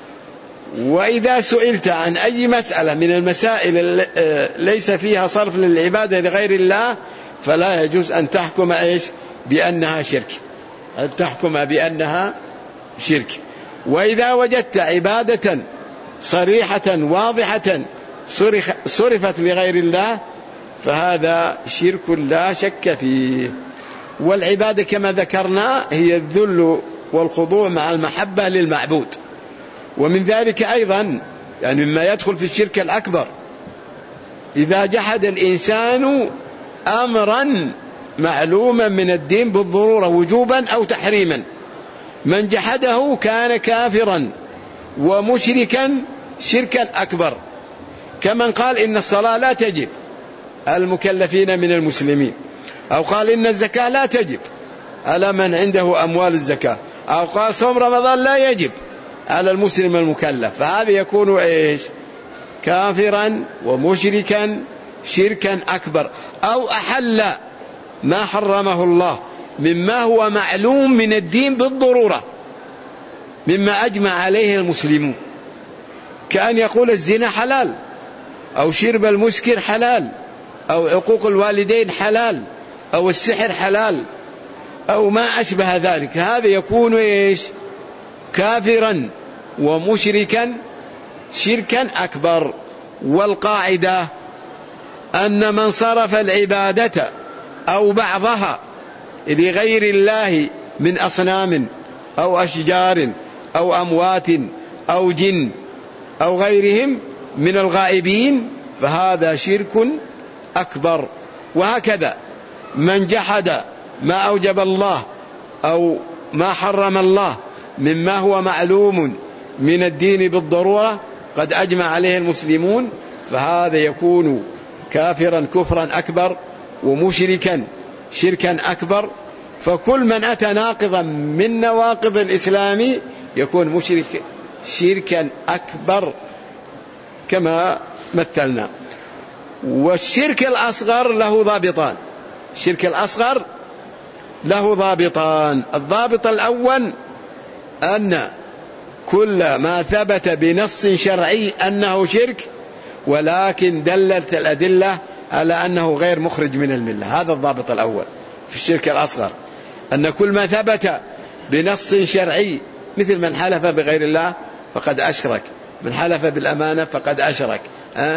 وإذا سئلت عن أي مسألة من المسائل ليس فيها صرف للعبادة لغير الله فلا يجوز أن تحكم إيش بأنها شرك، أن تحكم بأنها شرك. وإذا وجدت عبادة صريحة واضحة صرفت لغير الله فهذا شرك لا شك فيه. والعبادة كما ذكرنا هي الذل والخضوع مع المحبة للمعبود. ومن ذلك أيضا يعني مما يدخل في الشرك الأكبر إذا جحد الإنسان أمرا معلوما من الدين بالضرورة وجوبا أو تحريما، من جحده كان كافرا ومشركا شركا أكبر، كمن قال إن الصلاة لا تجب على المكلفين من المسلمين، أو قال إن الزكاة لا تجب على من عنده أموال الزكاة، أو قال صوم رمضان لا يجب على المسلم المكلف، فهذا يكون إيش كافرا ومشركا شركا أكبر. أو أحل ما حرمه الله مما هو معلوم من الدين بالضرورة مما أجمع عليه المسلمون، كأن يقول الزنا حلال، أو شرب المسكر حلال، أو عقوق الوالدين حلال، أو السحر حلال، أو ما أشبه ذلك. هذا يكون إيش كافرا ومشركا شركا أكبر. والقاعدة أن من صرف العبادة أو بعضها لغير الله من أصنام أو أشجار أو أموات أو جن أو غيرهم من الغائبين فهذا شرك أكبر. وهكذا من جحد ما أوجب الله أو ما حرم الله مما هو معلوم من الدين بالضرورة قد أجمع عليه المسلمون فهذا يكون كافرا كفرا أكبر ومشركا شركا أكبر. فكل من أتى ناقضا من نواقض الإسلام يكون مشرك شركا أكبر كما مثلنا. والشرك الأصغر له ضابطان، الشرك الأصغر له ضابطان. الضابط الأول أن كل ما ثبت بنص شرعي أنه شرك ولكن دلت الأدلة على أنه غير مخرج من الملة، هذا الضابط الأول في الشرك الأصغر، أن كل ما ثبت بنص شرعي مثل من حلف بغير الله فقد أشرك، من حلف بالأمانة فقد أشرك. أه؟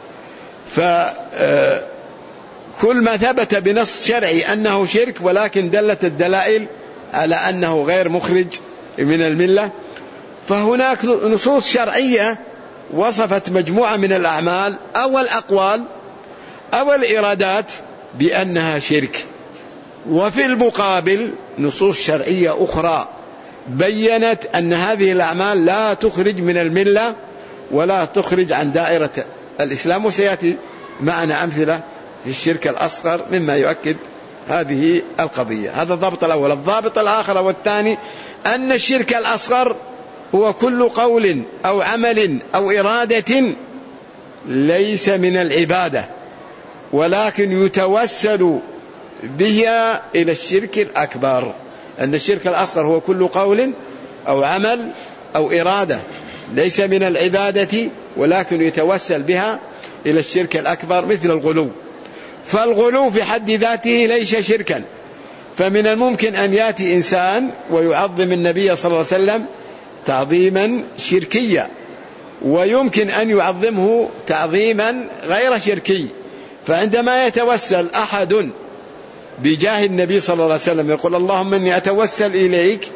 فكل ما ثبت بنص شرعي أنه شرك ولكن دلت الدلائل على أنه غير مخرج من الملة. فهناك نصوص شرعية وصفت مجموعة من الأعمال أو الأقوال أو الإرادات بأنها شرك، وفي المقابل نصوص شرعية أخرى بيّنت أن هذه الأعمال لا تخرج من الملة ولا تخرج عن دائرة الإسلام، وسيأتي معنا أمثلة في الشرك الأصغر مما يؤكد هذه القضية. هذا الضابط الأول. الضابط الآخر والثاني أن الشرك الأصغر هو كل قول أو عمل أو إرادة ليس من العبادة ولكن يتوسل بها إلى الشرك الأكبر. أن الشرك الأصغر هو كل قول أو عمل أو إرادة ليس من العبادة ولكن يتوسل بها إلى الشرك الأكبر مثل الغلو. فالغلو في حد ذاته ليس شركا، فمن الممكن أن يأتي إنسان ويعظم النبي صلى الله عليه وسلم تعظيما شركيا، ويمكن أن يعظمه تعظيما غير شركي. فعندما يتوسل أحد بجاه النبي صلى الله عليه وسلم يقول اللهم إني أتوسل إليك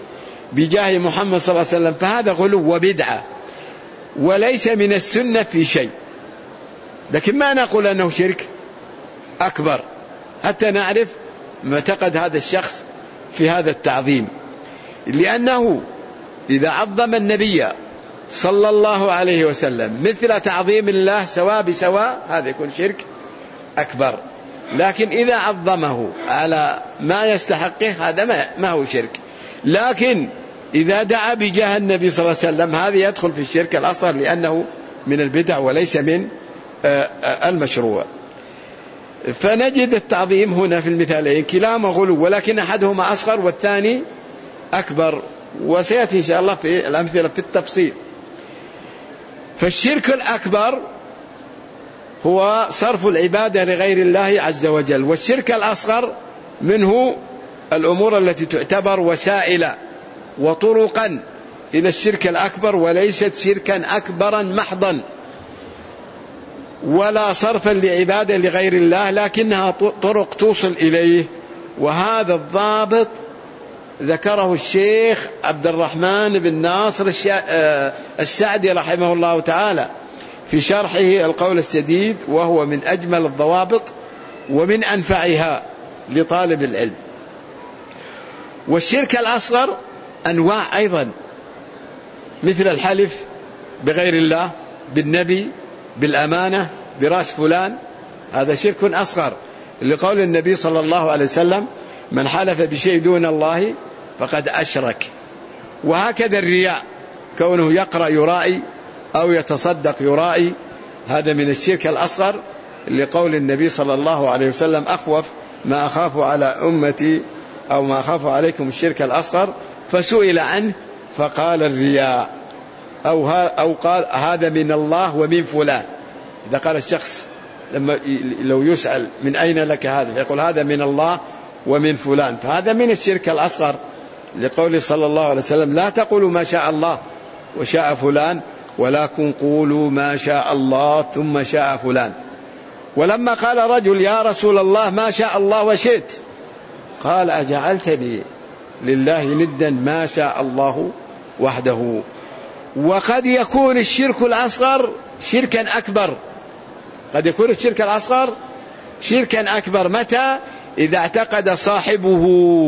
بجاه محمد صلى الله عليه وسلم، فهذا غلو وبدعة وليس من السنة في شيء. لكن ما نقول أنه شرك أكبر حتى نعرف معتقد هذا الشخص في هذا التعظيم، لأنه إذا عظم النبي صلى الله عليه وسلم مثل تعظيم الله سواء بسواء هذا يكون شرك أكبر. لكن إذا عظمه على ما يستحقه هذا ما هو شرك. لكن إذا دعا بجاه النبي صلى الله عليه وسلم هذا يدخل في الشرك الأصغر، لأنه من البدع وليس من المشروع. فنجد التعظيم هنا في المثالين كلاهما غلو، ولكن أحدهما أصغر والثاني أكبر، وسيأتي إن شاء الله في الأمثلة في التفصيل. فالشرك الأكبر هو صرف العبادة لغير الله عز وجل، والشرك الأصغر منه الأمور التي تعتبر وسائل وطرقا إلى الشرك الأكبر، وليست شركا أكبرا محضا ولا صرفا لعبادة لغير الله، لكنها طرق توصل إليه. وهذا الضابط ذكره الشيخ عبد الرحمن بن ناصر السعدي رحمه الله تعالى في شرحه القول السديد، وهو من أجمل الضوابط ومن أنفعها لطالب العلم. والشرك الأصغر أنواع أيضا، مثل الحلف بغير الله، بالنبي، بالأمانة، برأس فلان، هذا شرك أصغر لقول النبي صلى الله عليه وسلم: من حلف بشيء دون الله فقد أشرك. وهكذا الرياء، كونه يقرأ يرائي أو يتصدق يرائي، هذا من الشرك الأصغر لقول النبي صلى الله عليه وسلم: أخوف ما أخاف على أمتي أو ما أخاف عليكم الشرك الأصغر. فسئل عنه فقال الرياء، أو, أو قال هذا من الله ومن فلان. إذا قال الشخص لما لو يسأل من أين لك هذا يقول هذا من الله ومن فلان، فهذا من الشرك الأصغر لقول صلى الله عليه وسلم: لا تقولوا ما شاء الله وشاء فلان ولكن قولوا ما شاء الله ثم شاء فلان. ولما قال رجل: يا رسول الله ما شاء الله وشئت، قال: أجعلتني لله ندا ما شاء الله وحده. وقد يكون الشرك الأصغر شركا أكبر، قد يكون الشرك الأصغر شركا أكبر. متى؟ إذا اعتقد صاحبه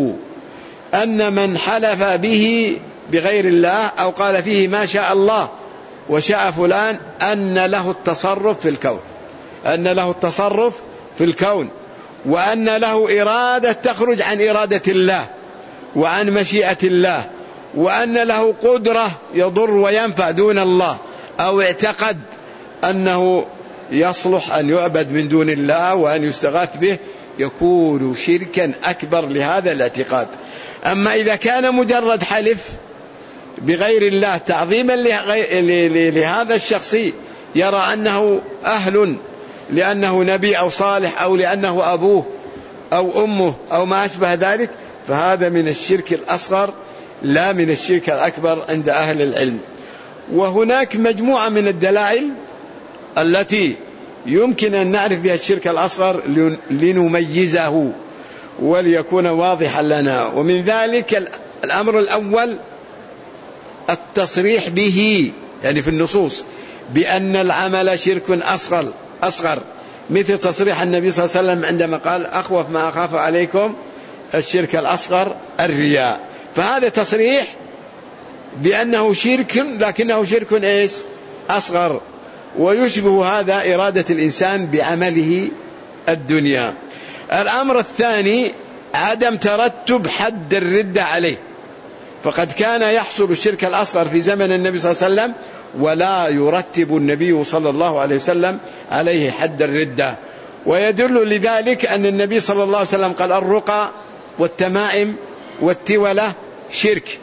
أن من حلف به بغير الله أو قال فيه ما شاء الله وشاء فلان أن له التصرف في الكون، أن له التصرف في الكون، وأن له إرادة تخرج عن إرادة الله وعن مشيئة الله، وأن له قدرة يضر وينفع دون الله، أو اعتقد أنه يصلح أن يعبد من دون الله وأن يستغاث به، يكون شركا أكبر لهذا الاعتقاد. أما إذا كان مجرد حلف بغير الله تعظيما لهذا الشخص، يرى أنه أهل لأنه نبي أو صالح أو لأنه أبوه أو أمه أو ما أشبه ذلك، فهذا من الشرك الأصغر لا من الشرك الأكبر عند أهل العلم. وهناك مجموعة من الدلائل التي يمكن أن نعرف بها الشرك الأصغر لنميزه وليكون واضحا لنا. ومن ذلك الأمر الأول التصريح به، يعني في النصوص، بأن العمل شرك أصغر أصغر مثل تصريح النبي صلى الله عليه وسلم عندما قال: أخوف ما أخاف عليكم الشرك الأصغر الرياء. فهذا تصريح بأنه شرك، لكنه شرك إيش؟ أصغر، ويشبه هذا إرادة الإنسان بعمله الدنيا. الأمر الثاني عدم ترتب حد الردة عليه، فقد كان يحصل الشرك الأصغر في زمن النبي صلى الله عليه وسلم ولا يرتب النبي صلى الله عليه وسلم عليه حد الردة. ويدل لذلك أن النبي صلى الله عليه وسلم قال: الرقى والتمائم والتولة شرك.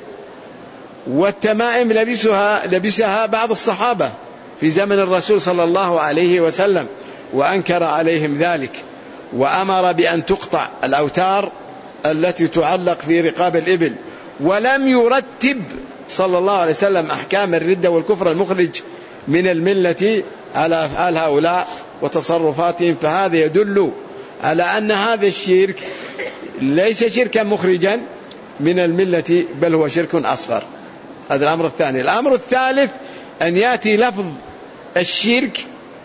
والتمائم لبسها, لبسها بعض الصحابة في زمن الرسول صلى الله عليه وسلم وأنكر عليهم ذلك، وأمر بأن تقطع الأوتار التي تعلق في رقاب الإبل، ولم يرتب صلى الله عليه وسلم أحكام الردة والكفر المخرج من الملة على أفعال هؤلاء وتصرفاتهم. فهذا يدل على أن هذا الشرك ليس شركا مخرجا من الملة بل هو شرك أصغر. هذا الأمر الثاني. الأمر الثالث أن يأتي لفظ الشرك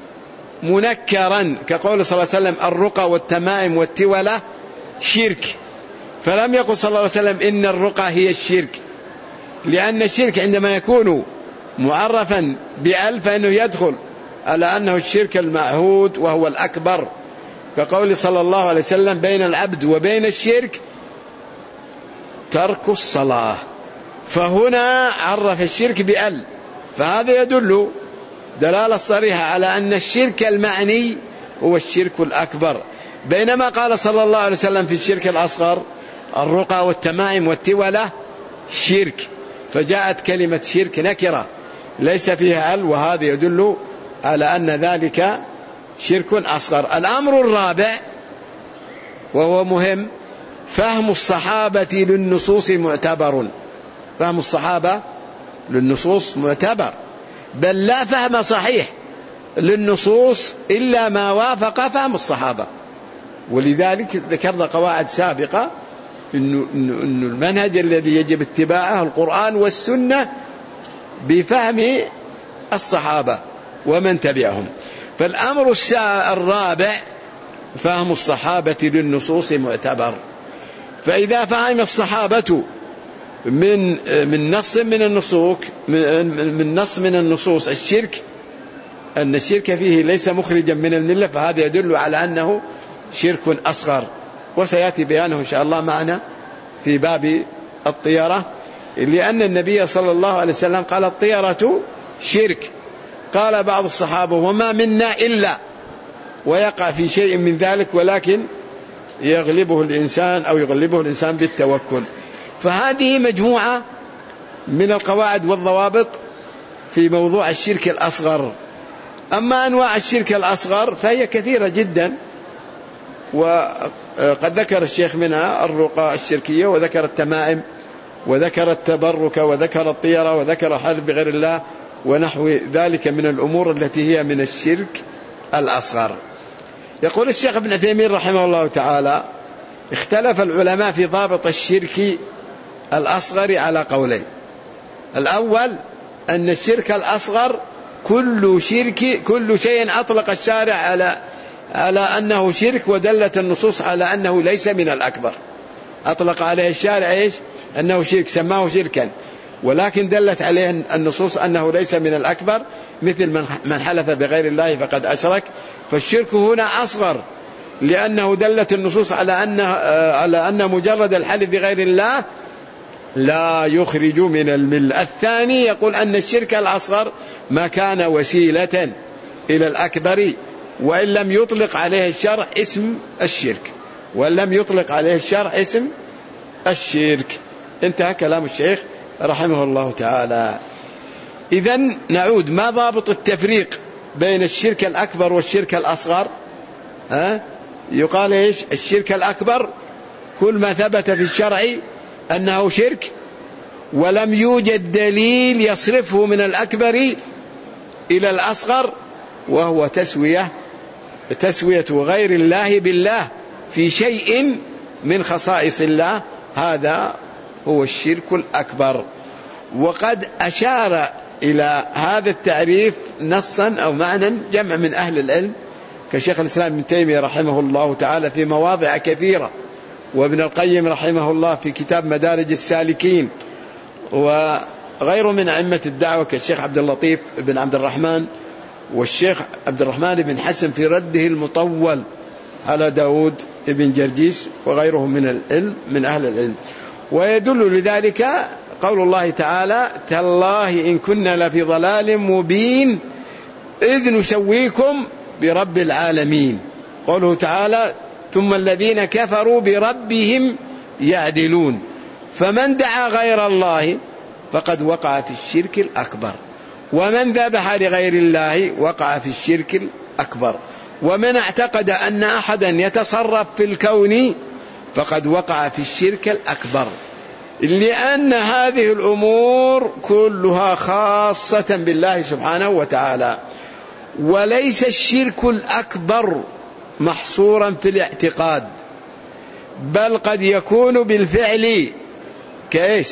منكرا كقول صلى الله عليه وسلم الرقى والتمائم والتولة شرك، فلم يقل صلى الله عليه وسلم إن الرقى هي الشرك، لأن الشرك عندما يكون معرفا بأل فإنه يدخل على أنه الشرك المعهود وهو الأكبر، كقول صلى الله عليه وسلم بين العبد وبين الشرك ترك الصلاة، فهنا عرف الشرك بأل، فهذا يدل دلالة صريحة على أن الشرك المعني هو الشرك الأكبر، بينما قال صلى الله عليه وسلم في الشرك الأصغر الرقى والتمائم والتولة شرك، فجاءت كلمة شرك نكرة ليس فيها أل، وهذا يدل على أن ذلك شرك أصغر. الأمر الرابع وهو مهم، فهم الصحابة للنصوص معتبر. فهم الصحابة للنصوص معتبر، بل لا فهم صحيح للنصوص إلا ما وافق فهم الصحابة، ولذلك ذكرنا قواعد سابقة إنه المنهج الذي يجب اتباعه القرآن والسنة بفهم الصحابة ومن تبعهم. فالأمر الرابع فهم الصحابة للنصوص معتبر، فإذا فهم الصحابة من من نص من النصوص من نص من النصوص الشرك أن الشرك فيه ليس مخرجا من الملة، فهذا يدل على أنه شرك أصغر، وسيأتي بيانه إن شاء الله معنا في باب الطيرة، لأن النبي صلى الله عليه وسلم قال الطيرة شرك. قال بعض الصحابة وما منا إلا، ويقع في شيء من ذلك ولكن يغلبه الإنسان أو يغلبه الإنسان بالتوكل. فهذه مجموعة من القواعد والضوابط في موضوع الشرك الأصغر. أما أنواع الشرك الأصغر فهي كثيرة جدا، وقد ذكر الشيخ منها الرقى الشركية، وذكر التمائم، وذكر التبرك، وذكر الطيرة، وذكر حلف بغير الله ونحو ذلك من الأمور التي هي من الشرك الأصغر. يقول الشيخ ابن عثيمين رحمه الله تعالى اختلف العلماء في ضابط الشرك الأصغر على قولين. الأول أن الشرك الأصغر كل شرك كل شيء أطلق الشارع على على أنه شرك ودلت النصوص على أنه ليس من الأكبر. أطلق عليه الشارع إيش؟ أنه شرك، سماه شركا، ولكن دلت عليه النصوص أنه ليس من الأكبر، مثل من حلف بغير الله فقد أشرك. فالشرك هنا أصغر لأنه دلت النصوص على أن على أن مجرد الحلف بغير الله لا يخرج من الملة. الثاني يقول أن الشرك الأصغر ما كان وسيلة إلى الأكبر، وإن لم يطلق عليه الشرع اسم الشرك، وإن لم يطلق عليه الشرع اسم الشرك. انتهى كلام الشيخ رحمه الله تعالى. إذن نعود، ما ضابط التفريق بين الشرك الأكبر والشرك الأصغر؟ ها؟ يقال إيش؟ الشرك الأكبر كل ما ثبت في الشرع أنه شرك ولم يوجد دليل يصرفه من الأكبر إلى الأصغر، وهو تسوية تسوية غير الله بالله في شيء من خصائص الله، هذا هو الشرك الأكبر. وقد أشار إلى هذا التعريف نصا أو معنى جمع من أهل العلم كشيخ الإسلام ابن تيمية رحمه الله تعالى في مواضع كثيرة، وابن القيم رحمه الله في كتاب مدارج السالكين، وغيره من أئمة الدعوة كالشيخ عبد اللطيف بن عبد الرحمن، والشيخ عبد الرحمن بن حسن في رده المطول على داود بن جرجيس، وغيره من العلم من أهل العلم. ويدل لذلك قول الله تعالى تالله إن كنا لفي ضلال مبين إذ نسويكم برب العالمين. قوله تعالى ثم الذين كفروا بربهم يعدلون. فمن دعا غير الله فقد وقع في الشرك الأكبر، ومن ذبح لغير الله وقع في الشرك الأكبر، ومن اعتقد أن أحدا يتصرف في الكون فقد وقع في الشرك الأكبر، لأن هذه الأمور كلها خاصة بالله سبحانه وتعالى. وليس الشرك الأكبر محصورا في الاعتقاد، بل قد يكون بالفعل كإيش؟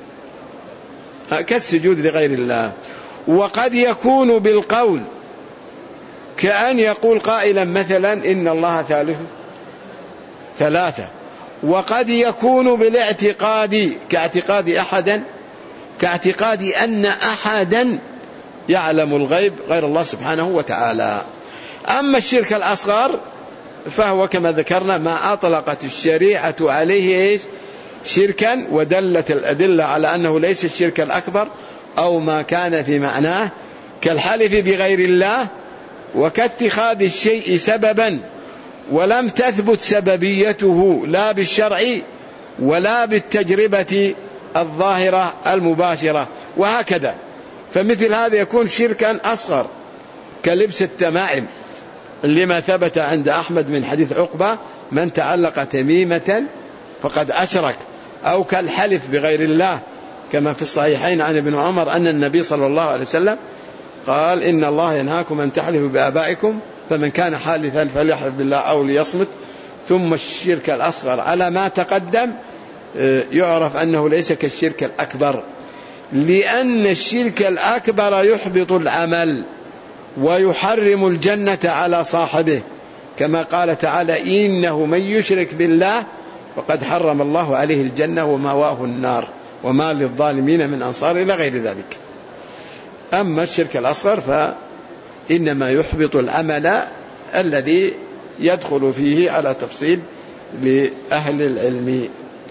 كالسجود لغير الله. وقد يكون بالقول، كأن يقول قائلا مثلا إن الله ثالث ثلاثة. وقد يكون بالاعتقاد، كاعتقاد أحدا كاعتقاد أن أحدا يعلم الغيب غير الله سبحانه وتعالى. أما الشرك الأصغر فهو كما ذكرنا ما أطلقت الشريعة عليه إيش؟ شركا، ودلت الأدلة على أنه ليس الشرك الأكبر أو ما كان في معناه، كالحلف بغير الله وكاتخاذ الشيء سببا ولم تثبت سببيته لا بالشرع ولا بالتجربة الظاهرة المباشرة، وهكذا. فمثل هذا يكون شركا أصغر، كلبس التمائم لما ثبت عند أحمد من حديث عقبة من تعلق تميمة فقد أشرك، أو كالحلف بغير الله كما في الصحيحين عن ابن عمر أن النبي صلى الله عليه وسلم قال إن الله ينهاكم أن تحلفوا بآبائكم فمن كان حالفا فليحلف بالله أو ليصمت. ثم الشرك الأصغر على ما تقدم يعرف أنه ليس كالشرك الأكبر، لأن الشرك الأكبر يحبط العمل ويحرم الجنة على صاحبه، كما قال تعالى إنه من يشرك بالله وقد حرم الله عليه الجنة ومأواه النار وما للظالمين من أنصار إلى غير ذلك. أما الشرك الأصغر فإنما يحبط العمل الذي يدخل فيه على تفصيل لأهل العلم.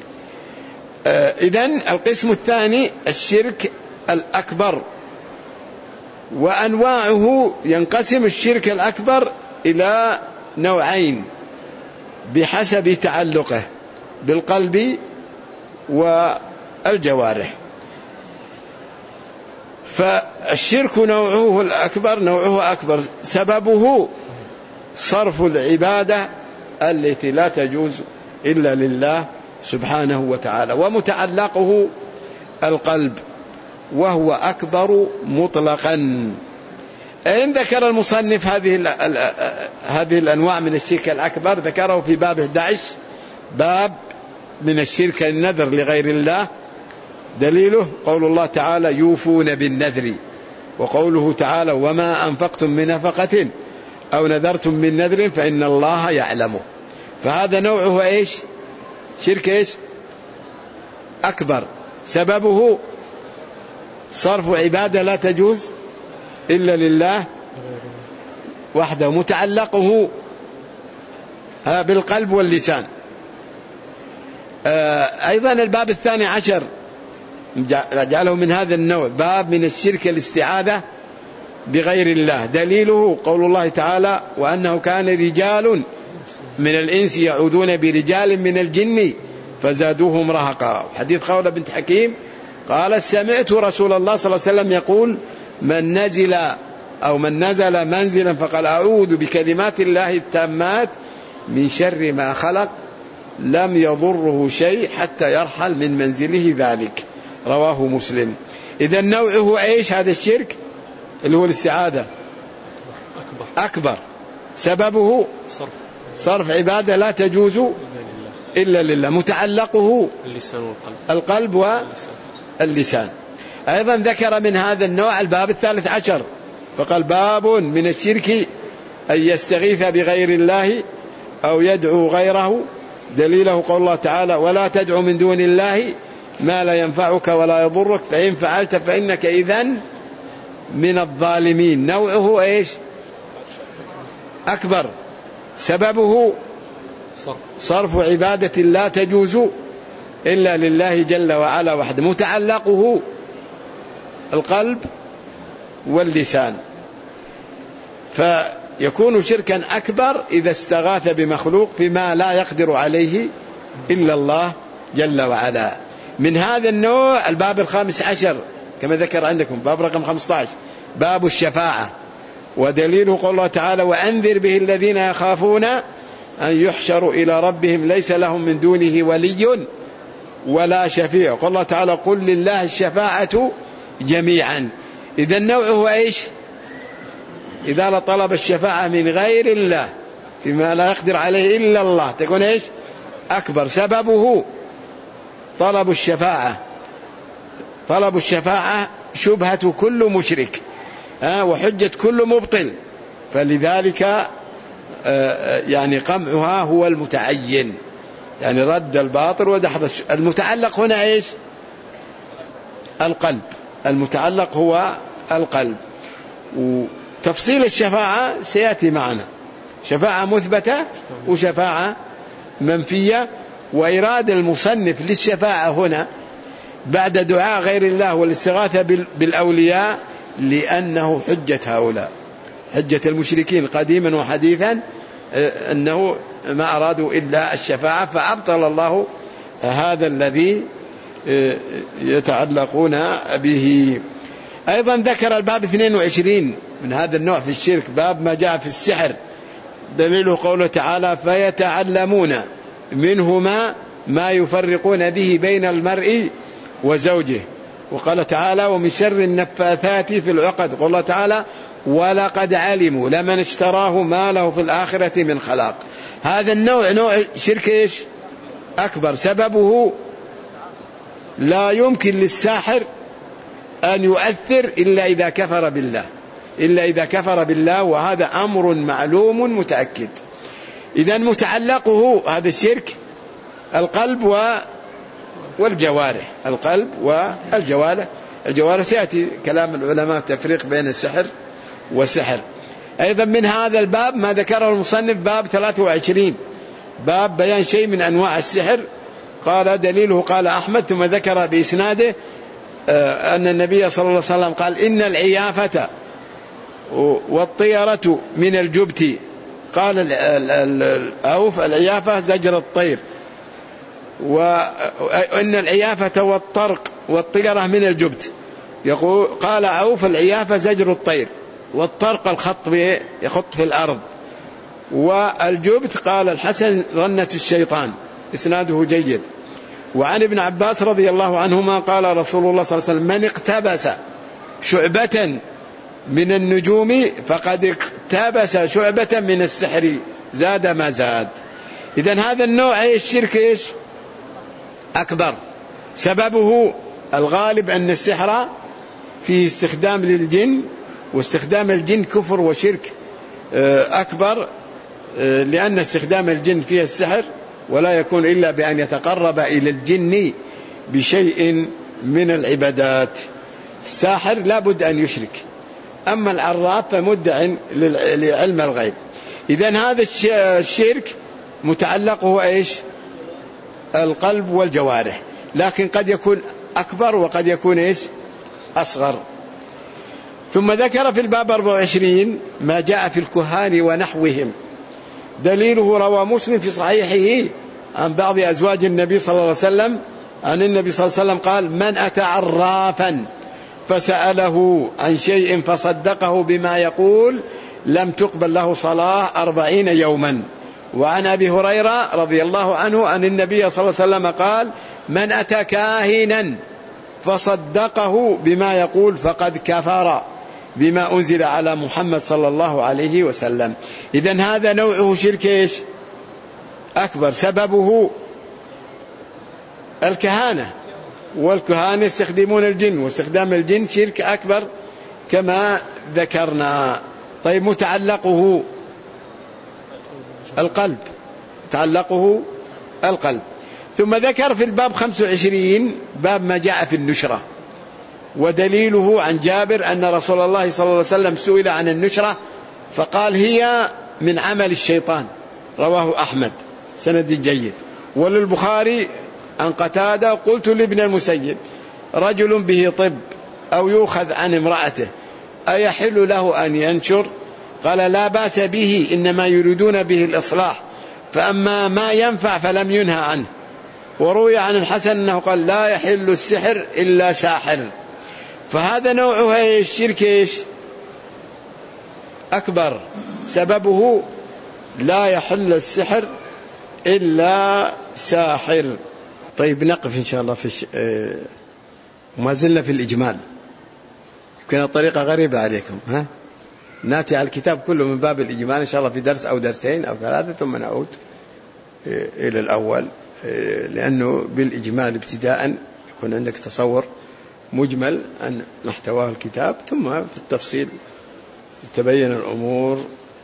إذن القسم الثاني الشرك الأكبر، وأنواعه ينقسم الشرك الأكبر إلى نوعين بحسب تعلقه بالقلب والجوارح. فالشرك نوعه الأكبر نوعه أكبر سببه صرف العبادة التي لا تجوز إلا لله سبحانه وتعالى، ومتعلقه القلب وهو أكبر مطلقا. إن ذكر المصنف هذه هذه الأنواع من الشرك الأكبر ذكره في باب أحد عشر، باب من الشرك النذر لغير الله. دليله قول الله تعالى يوفون بالنذر، وقوله تعالى وما أنفقتم من نفقة أو نذرتم من نذر فإن الله يعلمه. فهذا نوعه إيش؟ شرك إيش؟ أكبر، سببه صرف عبادة لا تجوز إلا لله وحده، متعلقه بالقلب واللسان. أيضا الباب الثاني عشر جعله من هذا النوع، باب من الشرك الاستعاذة بغير الله. دليله قول الله تعالى وأنه كان رجال من الإنس يعوذون برجال من الجن فزادوهم رهقا. حديث خولة بنت حكيم قالت سمعت رسول الله صلى الله عليه وسلم يقول من نزل أو من نزل منزلا فقال أعوذ بكلمات الله التامات من شر ما خلق لم يضره شيء حتى يرحل من منزله ذلك، رواه مسلم. إذا نوعه إيش هذا الشرك اللي هو الاستعاذة؟ أكبر, أكبر. سببه صرف, صرف عبادة لا تجوز إلا لله، متعلقه اللسان والقلب القلب واللسان. أيضا ذكر من هذا النوع الباب الثالث عشر فقال باب من الشرك أن يستغيث بغير الله أو يدعو غيره. دليله قول الله تعالى ولا تدعو من دون الله ما لا ينفعك ولا يضرك فإن فعلت فإنك إذن من الظالمين. نوعه إيش؟ أكبر، سببه صرف عبادة لا تجوز إلا لله جل وعلا وحده، متعلقه القلب واللسان. فيكون شركا أكبر إذا استغاث بمخلوق فيما لا يقدر عليه إلا الله جل وعلا. من هذا النوع الباب الخامس عشر كما ذكر عندكم باب رقم خمسة عشر باب الشفاعة. ودليله قول الله تعالى وأنذر به الذين يخافون أن يحشروا إلى ربهم ليس لهم من دونه ولي ولا شفيع. قال الله تعالى قل لله الشفاعة جميعا. إذا نوعه إيش؟ إذا طلب الشفاعة من غير الله فيما لا يقدر عليه إلا الله تكون إيش؟ أكبر، سببه طلب الشفاعة طلب الشفاعة شبهة كل مشرك وحجة كل مبطل، فلذلك يعني قمعها هو المتعين، يعني رد الباطل ودحض المتعلق. هنا إيش؟ القلب، المتعلق هو القلب. وتفصيل الشفاعة سيأتي معنا، شفاعة مثبتة وشفاعة منفية. وإرادة المصنف للشفاعة هنا بعد دعاء غير الله والاستغاثة بالأولياء لأنه حجة هؤلاء، حجة المشركين قديما وحديثا أنه ما أرادوا إلا الشفاعة، فأبطل الله هذا الذي يتعلقون به. أيضا ذكر الباب اثنين وعشرين من هذا النوع في الشرك، باب ما جاء في السحر، دليله قوله تعالى فيتعلمون منهما ما يفرقون به بين المرء وزوجه. وقال تعالى ومن شر النفاثات في العقد، قال تعالى ولقد علموا لمن اشتراه ما له في الآخرة من خلاق. هذا النوع نوع شرك إيش؟ أكبر، سببه لا يمكن للساحر أن يؤثر إلا إذا كفر بالله، إلا إذا كفر بالله، وهذا أمر معلوم متأكد. إذن متعلقه هذا الشرك القلب والجوارح، القلب والجوارح. الجوارح سيأتي كلام العلماء تفريق بين السحر والسحر. أيضا من هذا الباب ما ذكره المصنف باب ثلاثة وعشرين، باب بيان شيء من أنواع السحر. قال دليله قال أحمد، ثم ذكر بإسناده أن النبي صلى الله عليه وسلم قال إن العيافة والطيرة من الجبت. قال العوف العيافة زجر الطير، وإن العيافة والطرق والطيرة من الجبت. يقول قال عوف العيافة زجر الطير، والطرق الخط يخط في الأرض، والجبت قال الحسن رنة الشيطان، إسناده جيد. وعن ابن عباس رضي الله عنهما قال رسول الله صلى الله عليه وسلم من اقتبس شعبة من النجوم فقد اقتبس شعبة من السحر زاد ما زاد. إذن هذا النوع الشرك إيش؟ أكبر، سببه الغالب أن السحر فيه استخدام للجن، واستخدام الجن كفر وشرك أكبر، لأن استخدام الجن فيه السحر، ولا يكون إلا بأن يتقرب إلى الجن بشيء من العبادات. الساحر لا بد أن يشرك، أما العراف فمدع لعلم الغيب. إذن هذا الشرك متعلقه إيش؟ القلب والجوارح، لكن قد يكون أكبر وقد يكون إيش؟ أصغر. ثم ذكر في الباب أربعة وعشرين ما جاء في الكهان ونحوهم، دليله روى مسلم في صحيحه عن بعض أزواج النبي صلى الله عليه وسلم عن النبي صلى الله عليه وسلم قال من أتى عرافا فسأله عن شيء فصدقه بما يقول لم تقبل له صلاة أربعين يوما. وعن أبي هريرة رضي الله عنه أن النبي صلى الله عليه وسلم قال من أتى كاهنا فصدقه بما يقول فقد كفر بما أنزل على محمد صلى الله عليه وسلم. إذن هذا نوعه شرك إيش؟ أكبر، سببه الكهانة، والكهانة يستخدمون الجن، واستخدام الجن شرك أكبر كما ذكرنا. طيب متعلقه القلب، تعلقه القلب. ثم ذكر في الباب خمسة وعشرين باب ما جاء في النشرة، ودليله عن جابر أن رسول الله صلى الله عليه وسلم سئل عن النشرة فقال هي من عمل الشيطان، رواه أحمد سند جيد. وللبخاري عن قتادة قلت لابن المسيب رجل به طب أو يؤخذ عن امرأته أيحل له أن ينشر؟ قال لا بأس به، إنما يريدون به الإصلاح، فأما ما ينفع فلم ينهى عنه. وروي عن الحسن أنه قال لا يحل السحر إلا ساحر. فهذا نوعه الشرك إيش؟ أكبر، سببه لا يحل السحر إلا ساحر. طيب نقف إن شاء الله في الش... ما زلنا في الإجمال، يمكن الطريقة غريبة عليكم، ها؟ نأتي على الكتاب كله من باب الإجمال إن شاء الله في درس أو درسين أو ثلاثة، ثم نعود إلى الأول لأنه بالإجمال ابتداء يكون عندك تصور مجمل عن محتوى الكتاب، ثم في التفصيل تبين الأمور.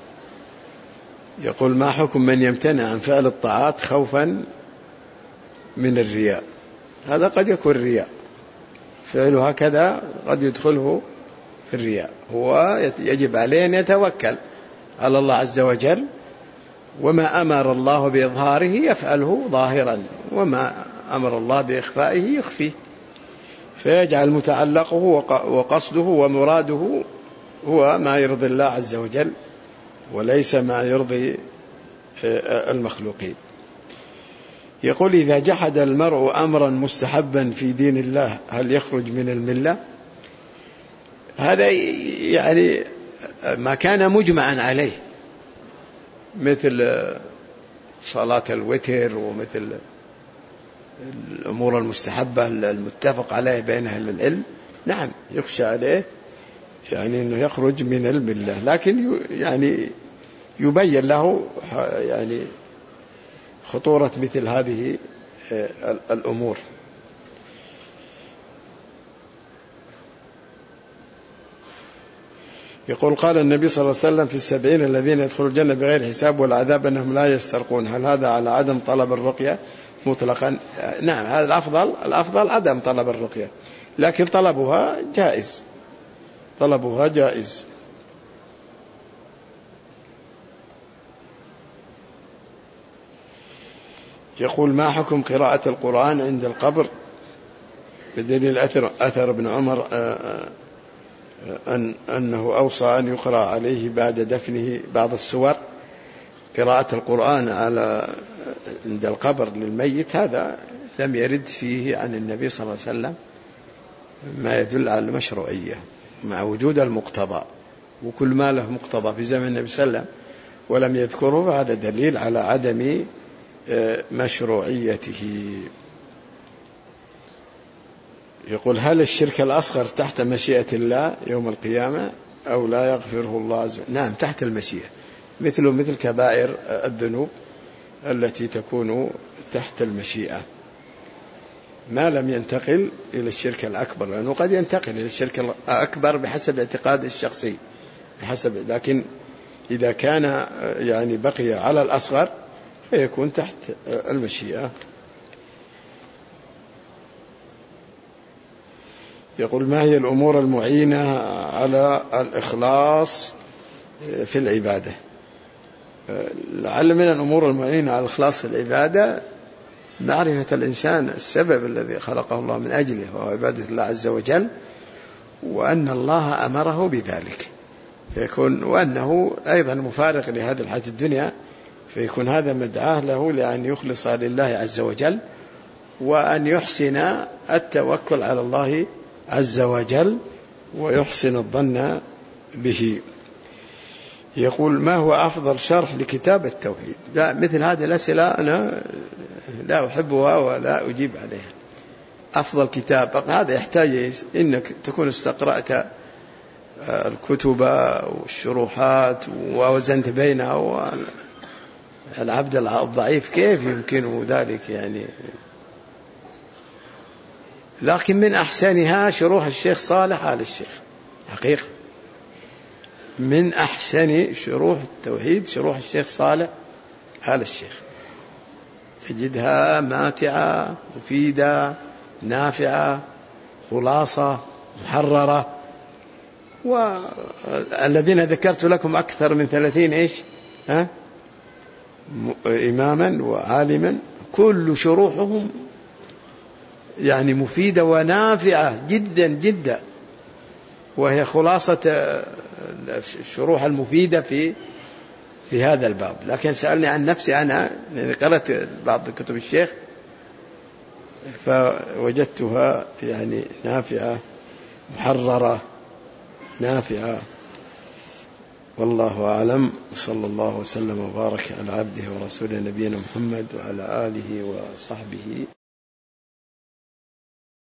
يقول: ما حكم من يمتنع عن فعل الطاعات خوفا من الرياء؟ هذا قد يكون رياء، فعله هكذا قد يدخله في الرياء. هو يجب عليه أن يتوكل على الله عز وجل، وما أمر الله بإظهاره يفعله ظاهرا، وما أمر الله بإخفائه يخفيه، فيجعل متعلقه وقصده ومراده هو ما يرضي الله عز وجل وليس ما يرضي المخلوقين. يقول: إذا جحد المرء أمرا مستحبا في دين الله هل يخرج من الملة؟ هذا يعني ما كان مجمعا عليه، مثل صلاة الوتر ومثل الأمور المستحبة المتفق عليه بين أهل العلم، نعم يخشى عليه يعني أنه يخرج من الملة، لكن يعني يبين له يعني خطورة مثل هذه الأمور. يقول: قال النبي صلى الله عليه وسلم في السبعين الذين يدخلون الجنة بغير حساب والعذاب أنهم لا يسترقون، هل هذا على عدم طلب الرقية مطلقا؟ نعم، هذا الأفضل الأفضل عدم طلب الرقية، لكن طلبها جائز، طلبها جائز. يقول: ما حكم قراءة القرآن عند القبر بدليل أثر, أثر ابن عمر أن أنه أوصى أن يقرأ عليه بعد دفنه بعض السور؟ قراءة القرآن على عند القبر للميت هذا لم يرد فيه عن النبي صلى الله عليه وسلم ما يدل على المشروعية، مع وجود المقتضى، وكل ما له مقتضى في زمن النبي صلى الله عليه وسلم ولم يذكره فهذا دليل على عدم مشروعيته. يقول: هل الشرك الأصغر تحت مشيئة الله يوم القيامة أو لا يغفره الله عز وجل؟ نعم، تحت المشيئة، مثله مثل كبائر الذنوب التي تكون تحت المشيئة، ما لم ينتقل إلى الشرك الأكبر، لأنه قد ينتقل إلى الشرك الأكبر بحسب اعتقاد الشخصي بحسب، لكن إذا كان يعني بقي على الأصغر فيكون تحت المشيئة. يقول: ما هي الأمور المعينة على الإخلاص في العبادة؟ لعل من الأمور المعينة على الإخلاص في العبادة معرفة الإنسان السبب الذي خلقه الله من أجله وهو عبادة الله عز وجل، وأن الله أمره بذلك، فيكون وأنه أيضا مفارق لهذه الحياة الدنيا، فيكون هذا مدعاه له لأن يخلص لله عز وجل، وأن يحسن التوكل على الله عز وجل ويحسن الظن به. يقول: ما هو أفضل شرح لكتاب التوحيد؟ لا، مثل هذه الأسئلة أنا لا أحبها ولا أجيب عليها. أفضل كتاب هذا يحتاج إنك تكون استقرأت الكتب والشروحات ووزنت بينها، والعبد الضعيف كيف يمكنه ذلك يعني؟ لكن من أحسنها شروح الشيخ صالح آل الشيخ، حقيقة من أحسن شروح التوحيد شروح الشيخ صالح آل الشيخ، تجدها ماتعة مفيدة نافعة خلاصة محررة. والذين ذكرت لكم أكثر من ثلاثين إيش ها إماما وعالما، كل شروحهم يعني مفيدة ونافعة جدا جدا، وهي خلاصة الشروح المفيدة في في هذا الباب. لكن سألني عن نفسي أنا، يعني قرأت بعض كتب الشيخ فوجدتها يعني نافعة محررة نافعة، والله أعلم. صلى الله وسلم وبارك على عبده ورسوله نبينا محمد وعلى آله وصحبه